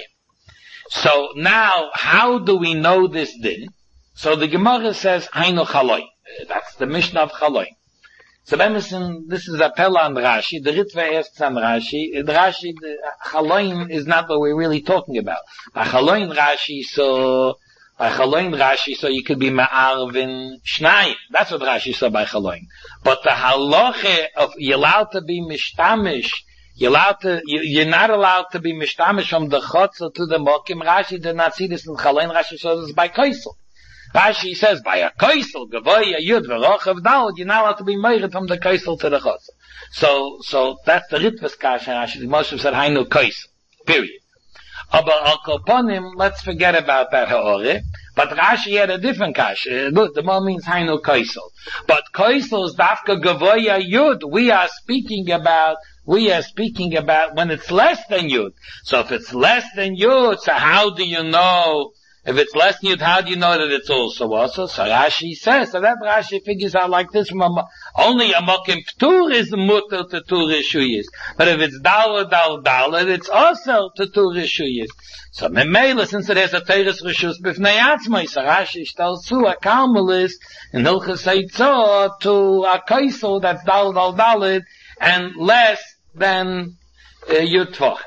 So now, how do we know this din? So the Gemara says Hainu Chaloi. That's the Mishnah of Chaloi. So listen, this is a Pella on Rashi. The Ritva asks on Rashi. The Rashi, the Chaloin is not what we're really talking about. By Chaloin Rashi, so by Chaloin Rashi, so you could be Ma'arvin Shnayim. That's what Rashi saw by Chaloin. But the halacha of you're allowed to be Mishtamish, you're allowed to, you, you're not allowed to be Mishtamish from the Chotzer to the Mokim. Rashi did not see this in Chaloin. Rashi saw this by Koisel. Rashi says by a Koisel, Gavoya, Yud, V'rochav, Dal, you're not allowed to be married from the Koisel to the Chotzer. So, so that's the Ritva's Kasha. Rashi, the Moshe said, Hainu Koisel. Period. Aber al Koponim, let's forget about that Ha'ore. But Rashi had a different Kasha. Look, the Mo means Hainu Koisel. But Koisel is Dafka Gavoya Yud. We are speaking about, we are speaking about when it's less than Yud. So if it's less than Yud, so how do you know? If it's less than Yud, how do you know that it's also also? So Rashi says, so that Rashi figures out like this, from a, only a Mokim Ptur is mutter to two Rishuyis. But if it's Dal, Dal, Dal, it's also to two Rishuyis. So Memela, since it has a Teres Rishus B'fnei Atzmai, so Rashi tells to a Karmelis, in Hilchas Eitzah, to a Kaisel that's Dal, Dal, Dal, and less than uh, Yud Tvach.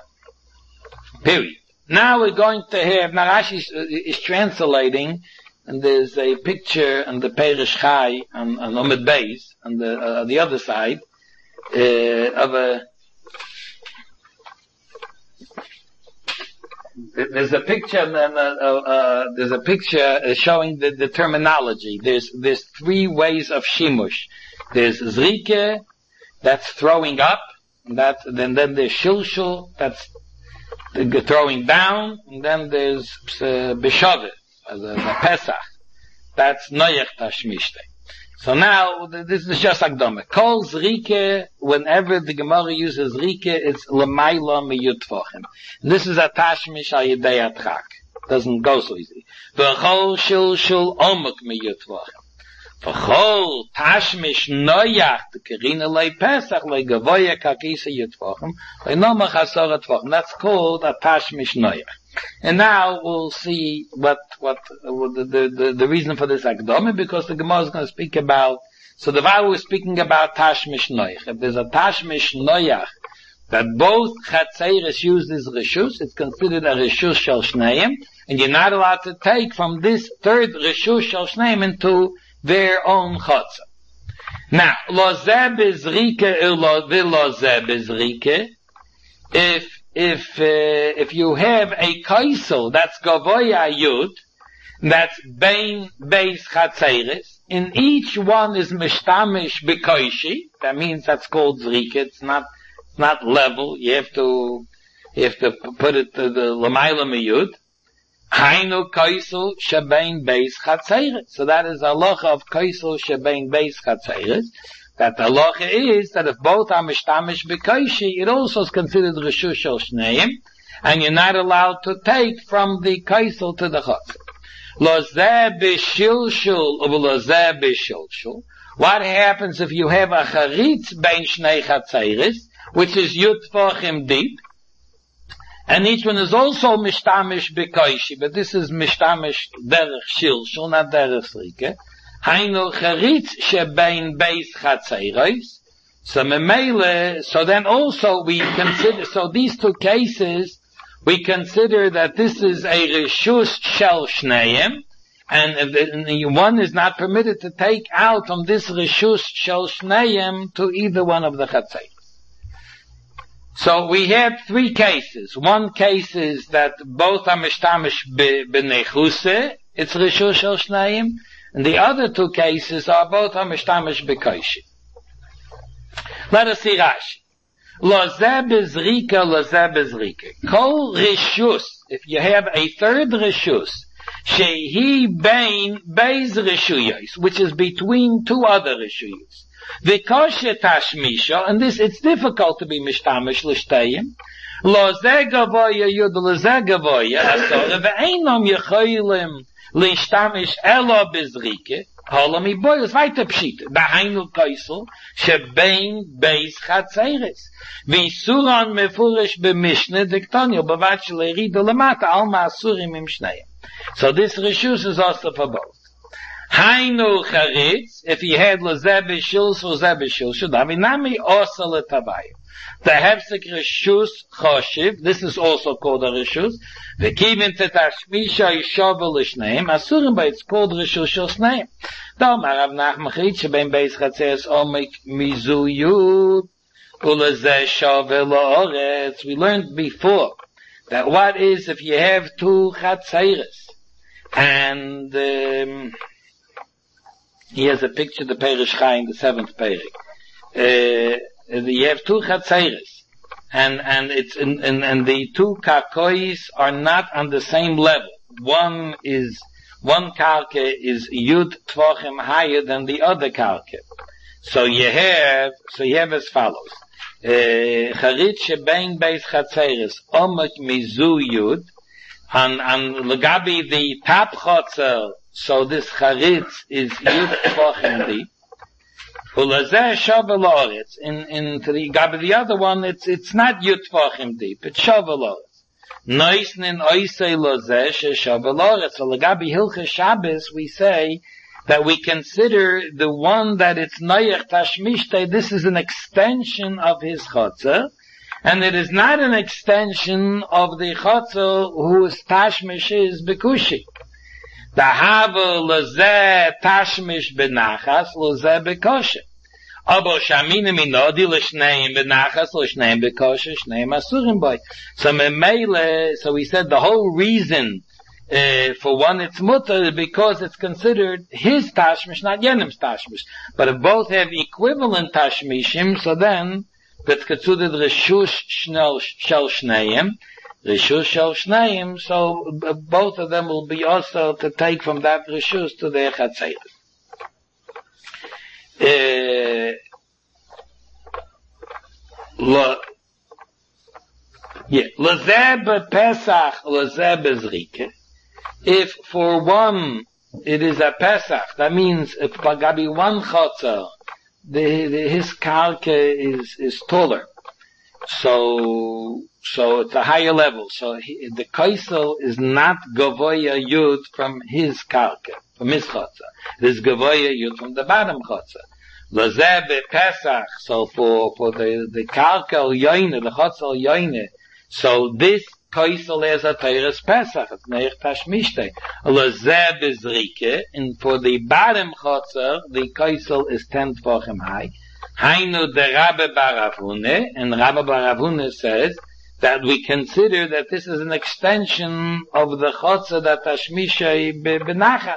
Period. Now we're going to have, now Rashi is, uh, is translating, and there's a picture on the Perish Chai, on, on Omid Beis, on the, uh, the other side, uh, of a, there's a picture, uh, uh, uh, there's a picture showing the, the terminology. There's, there's three ways of shimush. There's zrike, that's throwing up, and that, then, then there's shilshul, that's throwing down, and then there's uh, Bishavit, uh, the, the Pesach. That's Noyech Tashmishtei. So now, this is just Akdama. Kol Zrike, whenever the Gemara uses Zrike, it's L'mayla miyut tvachim. This is a tashmish al yedei atchak. Doesn't go so easy. V'chol shil shil omak miyut tvachim. V'chol tashmish noyach, the kerina lei pesach, lei gavoya kakisa yut tvachim, lei nomach asora tvachim. That's called a tashmish noyach. And now we'll see what, what, what the, the, the, the reason for this Akdama, because the Gemara is going to speak about, so the Varu is speaking about Tashmish Noyach. If there's a Tashmish Noyach, that both Chatzeres use this Rishus, it's considered a Rishus Shel Shneim, and you're not allowed to take from this third Rishus Shel Shneim into their own Chotzer. Now, Lo Zeh Bezrike, Lo Zeh Bezrike, if If, uh, if you have a kaisel, that's Gavoya Yud, that's Bein Beis Chatzeres, in each one is Mishtamish Bekoishi, that means that's called Zrike, it's not, it's not level, you have to, you have to put it to the Lamayla Miyud, Hainu Kaisel Shebein Beis Chatzeres, so that is halacha of Kaisel Shebein Beis Chatzeres, that the halacha is that if both are mishtamish b'koishi, it also is considered reshus shel shneim, and you're not allowed to take from the kaisel to the chotzer. Lo zeh b'shilshul uv lo zeh b'shilshul. What happens if you have a charitz bein shnei chatzeres, which is yud tvachim deep, and each one is also mishtamish b'koishi, but this is mishtamish derech shilshul, not derech zrike. Hainu charitz shebein beis chatzeros. So memele, so then also we consider, so these two cases, we consider that this is a reshus shel shneim, and the, one is not permitted to take out from this reshus shel shneim to either one of the chatzeros. So we have three cases. One case is that both are mishtamish b'nechuse, it's reshus shel shneim, and the other two cases are both mishtamish b'koishi. Let us see Rashi. Lo zeh bezrika, lo zeh bezrika. Kol rishus, if you have a third rishus, shehi bein beis rishuyos, which is between two other rishuyos. V'koshe tashmisha, and this, it's difficult to be mishtamish l'shtayim. Lo zeh gavoya yud, lo zeh gavoya asora, ve'einom yechoylim Lishtamish elo bezrike, hola mi boy, es weiter pshit. Daheinu kaisel, shebein beis chatzeres. V'isuran mefurish b'mishne diktonio, b'vat shleirido lemata, alma asurim im shneim. So this reshus is also for both. Hainu charitz, if he had lezeh b'shils or zeh b'shils, davinami osa letavayim. The hefsek reshus choshiv, this is also called a reshus. The kivin tetashmisha yishovel l'shneim, asurim by it's called reshus shel shneim. Dom Arav Nachman Chritz shebein beis chatzeres omek mizuyud ulezeh shovel la'oretz. We learned before that what is if you have two chatzeres, and um, he has a picture of the Perish Chai in the seventh Perek. Uh, You have two chatzeres, and and it's and and, and the two karkois are not on the same level. One is one karke is yud tvachim higher than the other karke. So you have so you have as follows: charitz shebein beis chatzeres omek mizu yud, and and legabi the top chotzer. So this charitz is yud tvachim deep. In in the Gabi the other one, it's it's not yud tvachim deep, it's shavaloretz. Noisnin oisei lozeh she shavaloretz. So Gabi Hilchas Shabbos we say that we consider the one that it's noyach tashmishtei. This is an extension of his chotzer, and it is not an extension of the chotzer whose tashmish is bekushi. The hava lozeh tashmish benachas lozeh bekoshe. Abo shamina minodi l'shneim benachas l'shneim bekoshe shneim asurim boy. So memele, so we said the whole reason uh, for one it's mutter because it's considered his tashmish, not Yenim's tashmish. But if both have equivalent tashmishim, so then that's considered reshus shel shneim. Reshus shel shneim, so both of them will be also to take from that reshus to their chatzeres. Uh, lo, yeah, Lezeb Pesach, Lezeb Zrike. If for one it is a Pesach, that means if Pagabi one Chotzer, the, the, his kalke is, is taller. So, so it's a higher level. So he, the kaisel is not Gavoya Yud from his kalke, from his Chotzer. It is Gavoya Yud from the bottom Chotzer. Lezeb Pesach, so for, for the, the kalke al yoine, the Chotzer al yoine, so this kaisel is a Teres Pesach, it's neich Tashmishte. Lezeb is Rike, and for the bottom Chotzer, the kaisel is ten tfachim high. Hainu de Rabbe Baravune, and Rabbe Baravune says that we consider that this is an extension of the Chotzer that Tashmisha benachas.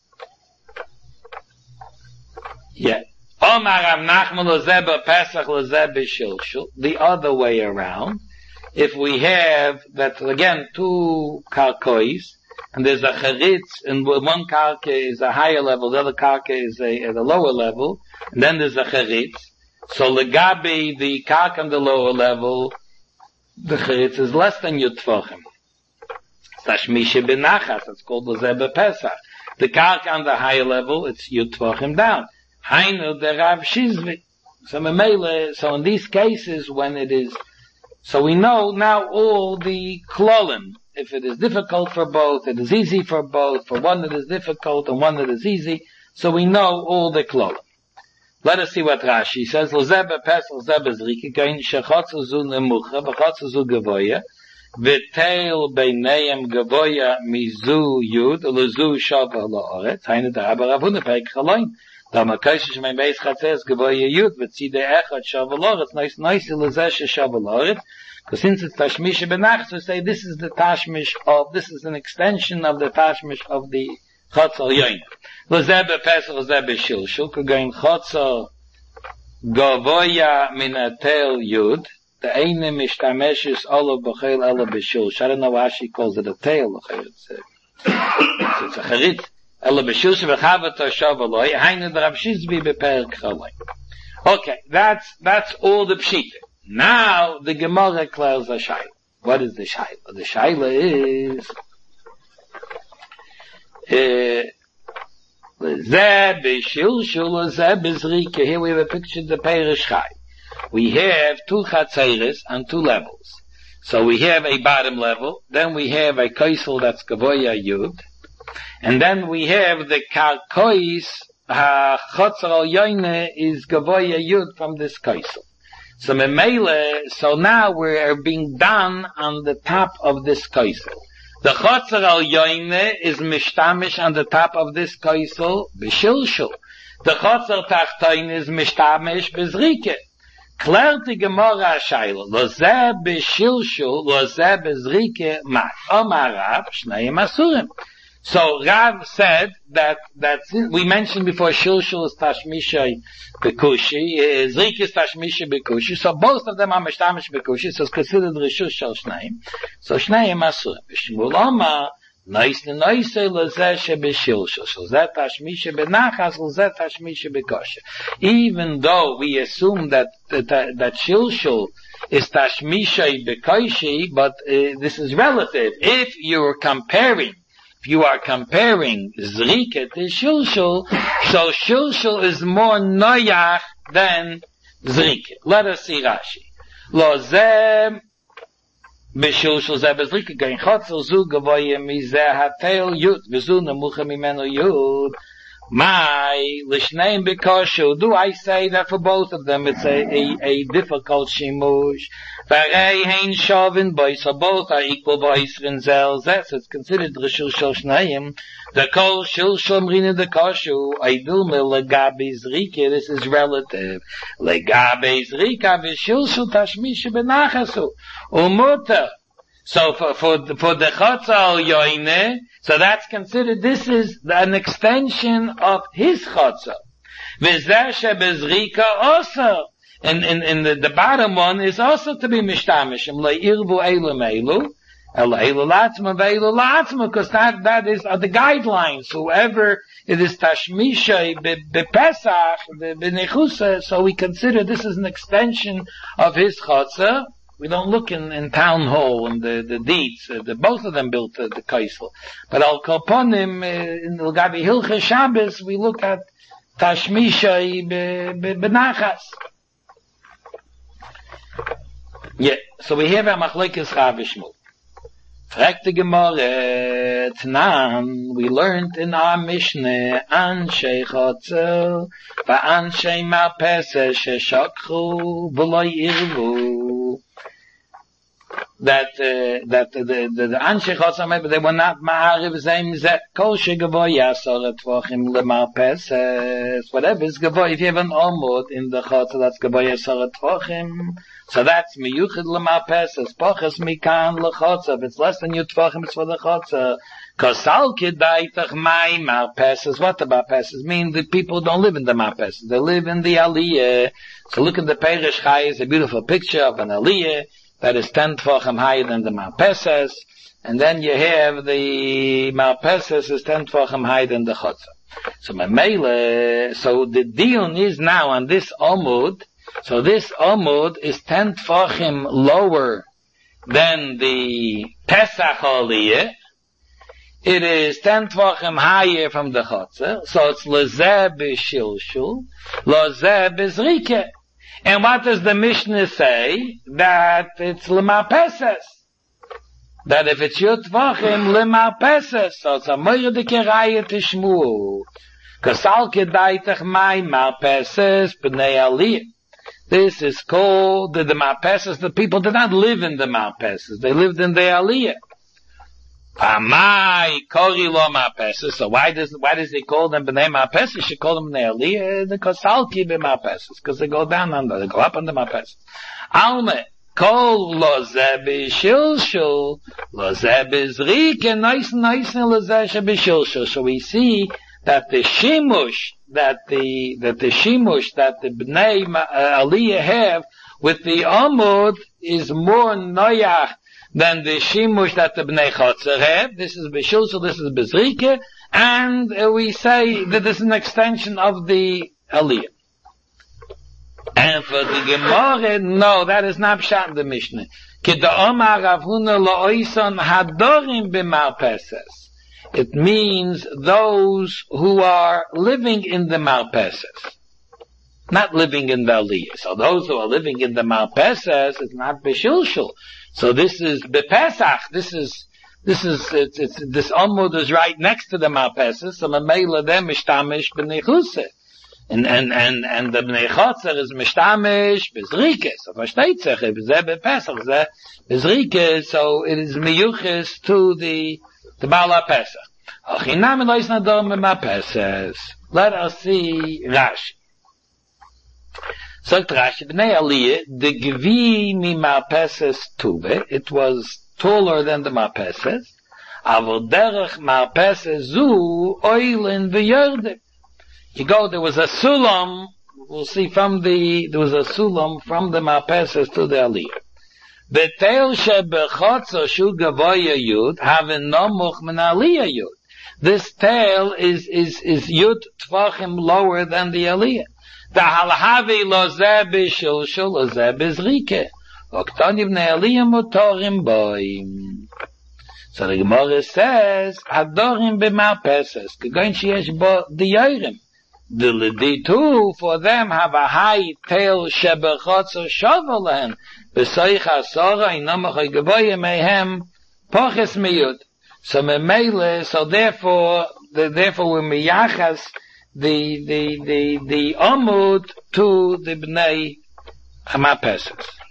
Yeah. Omar Rav Nachman lezeb Pesach lezeb shilshul. The other way around. If we have that again two kalkois, and there's a charitz, and one kalke is a higher level, the other kalke is a, at a lower level, and then there's a charitz. So legabe the kalke on the lower level, the charitz is less than yud tfachim. Tashmisha benachas, it's called lezeb Pesach. The kalke on the higher level, it's yud tfachim down. Hainu de Rav Shizvi. So memele, so in these cases when it is, so we know now all the klolim. If it is difficult for both, it is easy for both. For one that is difficult and one that is easy, so we know all the klolim. Let us see what Rashi says. Lezeb Pesach lezeb Zrike kain shechotzu zu nemucha v'chotzu zu gavoya v'teil beineim gavoya mizu yud lezu shava la'oretz. Hainu de Rabbe Ravuna perik chaloin. Dama kaishish mein beis chatzes gavoya yud v'tzide echad shava la'oretz. Nice, nice lezesh shava la'oretz. Because since it's Tashmish benach, so say this is the Tashmish of, this is an extension of the Tashmish of the Chotzer Yoyin. Lezeb Pesach, Lezeb Shilshul, Kagain Chotzer Gavoya Minatel Yud, the Eine Mishtamesh is Olav B'chel Ela B'Shilsh. I don't know why she calls it a tail. It's a, it's a charit. Ela B'Shilsh V'chavat Toshav Eloi, Hainu D'Rav Shizvi B'Perek Chaloi. Okay, that's, that's all the Pshita. Now, the Gemara declares a Shaila. What is the Shaila? The Shaila is, uh, here we have a picture of the Perish Chai. We have two Chatzeres on two levels. So we have a bottom level, then we have a Kaisel that's Gavoya Yud, and then we have the Karkois, Chotzer al Yoine is Gavoya Yud from this Kaisel. So memele, so now we're being done on the top of this kaisel. The Chotzer al Yoine is mishtamish on the top of this kaisel, b'shilshul. The Chotzer tachtoin is mishtamish b'zrike. Klärte Gemara Shaila, lozeh b'shilshul, lozeh b'zrike, mat. Omar Rav, shnayim asurim. So Rav said that, that we mentioned before Shilshul is Tashmisha Bekushi, Zrik is Tashmisha Bekushi, so both of them are Mishtamish Bekushi, so it's considered Rishus Shel Shnaim. So Shnaim Asur. B'Shmuel Omar, Nois Nois Lezeh Shebeshilshul, so Zeh Tashmisha Benachas, Lezeh Tashmisha Bekushi. Even though we assume that, that, that Shilshul is Tashmisha Bekushi, but uh, this is relative. If you're comparing, you are comparing Zrike to Shilshul, so Shilshul is more noyach than Zrike. Let us see Rashi. Lo zeh b'Shilshul zeh b'Zrike gein Chotzer zu gavoya mizeh hatel yud v'zu nemucha mimenu yud. My lishneim b'koshu. Do I say that for both of them it's a, a, a difficult shimush? V'arei hein shovin boy, so both are equal boys in zel zes. It's considered rishul shel shnayim. The kol shil shomrina the koshu. Aidul me legabe zrike. This is relative. Legabe zrika v'shil shel tashmisha benachasu. Umuter. So for, for, for the Chotzer al Yoine, so that's considered, this is an extension of his Chotzer. V'zeh shebezrika also. And, and, and the, the bottom one is also to be mishtamishim, le'irvu elu meilu, elu elu latzma ve'elu latzma, because that, that is, are the guidelines. Whoever it is Tashmisha Bepesach, B'nechusa, so we consider this is an extension of his Chotzer. We don't look in, in Town Hall and the, the deeds, uh, the, both of them built uh, the Kaisel. But Al Koponim, uh, in the Gabi Hilche Shabbos, we look at Tashmisha B'nachas. Yeah, so we have a Machlekes Rav Shmuel. Fragt die Gemara, Tnan, we learned in our Mishnah, Anshe Chotzer, Va'anshe Marpese, Sheshakchu, V'loi Irvu. That, uh, that the, the, the Anshe Chotzer, maybe they were not Ma'ariv Zem Zeh, Kol Shegavoy Yasor Etvochim Lemarpese, whatever is Gavoy, if you have an Omud in the Chotzer, that's Gavoy Yasor Etvochim. So that's miyuchid l'marpesas, poches mikan l'chotza. If it's less than your tvachim, it's for the chotza. Kosal kidaitach my marpesas. What the marpesas mean? The people don't live in the marpesas. They live in the aliyah. So look at the Perish Chai, is a beautiful picture of an aliyah that is ten tvachim higher than the marpesas. And then you have the marpesas is ten tvachim higher than the chotza. So memele, so the deal is now on this omud. So this Omud is ten tfachim lower than the Pesach Aliyah. It is ten tfachim higher from the Chotzer. So it's Lezeh b'shilshul, Lezeh b'zrike. And what does the Mishnah say? That it's Lemar Peses. That if it's your tfachim, Lemar Peses. So it's a Moira de Keraya Tishmu. Kasal kedaitach mai Mar Peses b'nei Aliyah. This is called the, the Marpesas. The people did not live in the Marpesas. They lived in the Aliyah. Amai kori lo Marpesas. So why does why does he call them Bnei Marpesas? She call them Bnei Aliyah. The Kosalki be Marpesas because they go down under, they go up on the Marpesas. Alme kol lo zebi shilshul lo zebi zrike nice nice lo zebi shilshul. So we see that the shimush, that the, that the shimush, that the Bnei uh, Aliyah have with the Amud is more noyach than the shimush that the Bnei Chotzer have. This is B'shul, so this is B'zrike, and uh, we say that this is an extension of the Aliyah. And for the Gemara, no, that is not pshat in the Mishnah. Kida Omar Rav Huna lo oison hadorim b'marpesas. It means those who are living in the Marpesas, not living in the Aliyah. So those who are living in the Marpesas is not B'shilshul. So this is B'pesach. This is this is it's, it's this Omud is right next to the Marpesas. So Mamela them mishtamish b'nechuse, and and and and the Bnei Chotzer is mishtamish b'zrike. So versteht sich if ze B'pesach ze b'zrike. So it is miyuches to the the Bala Pesach. Let us see Rashi. So Rashi, Bnei Aliyah, the Gvi mi Marpesas Tuve, it was taller than the Marpesas. Avol derech Marpesas zu oilin v'yerdim. You go, there was a sulam, we'll see from the, there was a sulam from the Marpesas to the Aliyah. Betel shebechotzer shu gavoya yud havin nomuch min aliyah yud. This tail is is is yud tvachim lower than the aliyah. The halhavi lo zeh b'shilshul lo zeh b'zrike. Oktani b'nei aliyah motorim boim. So the Gemara says hadorim b'marpesas. Kegoin sheyesh bo diyorim. The Liditu, for them, have a high tail shebechotzer shavalahen. B'soich asora inamach ha'gavoya mehem poches miyud. So memele, so therefore, the, therefore we miyachas the, the, the, the omud to the bnei Marpesas.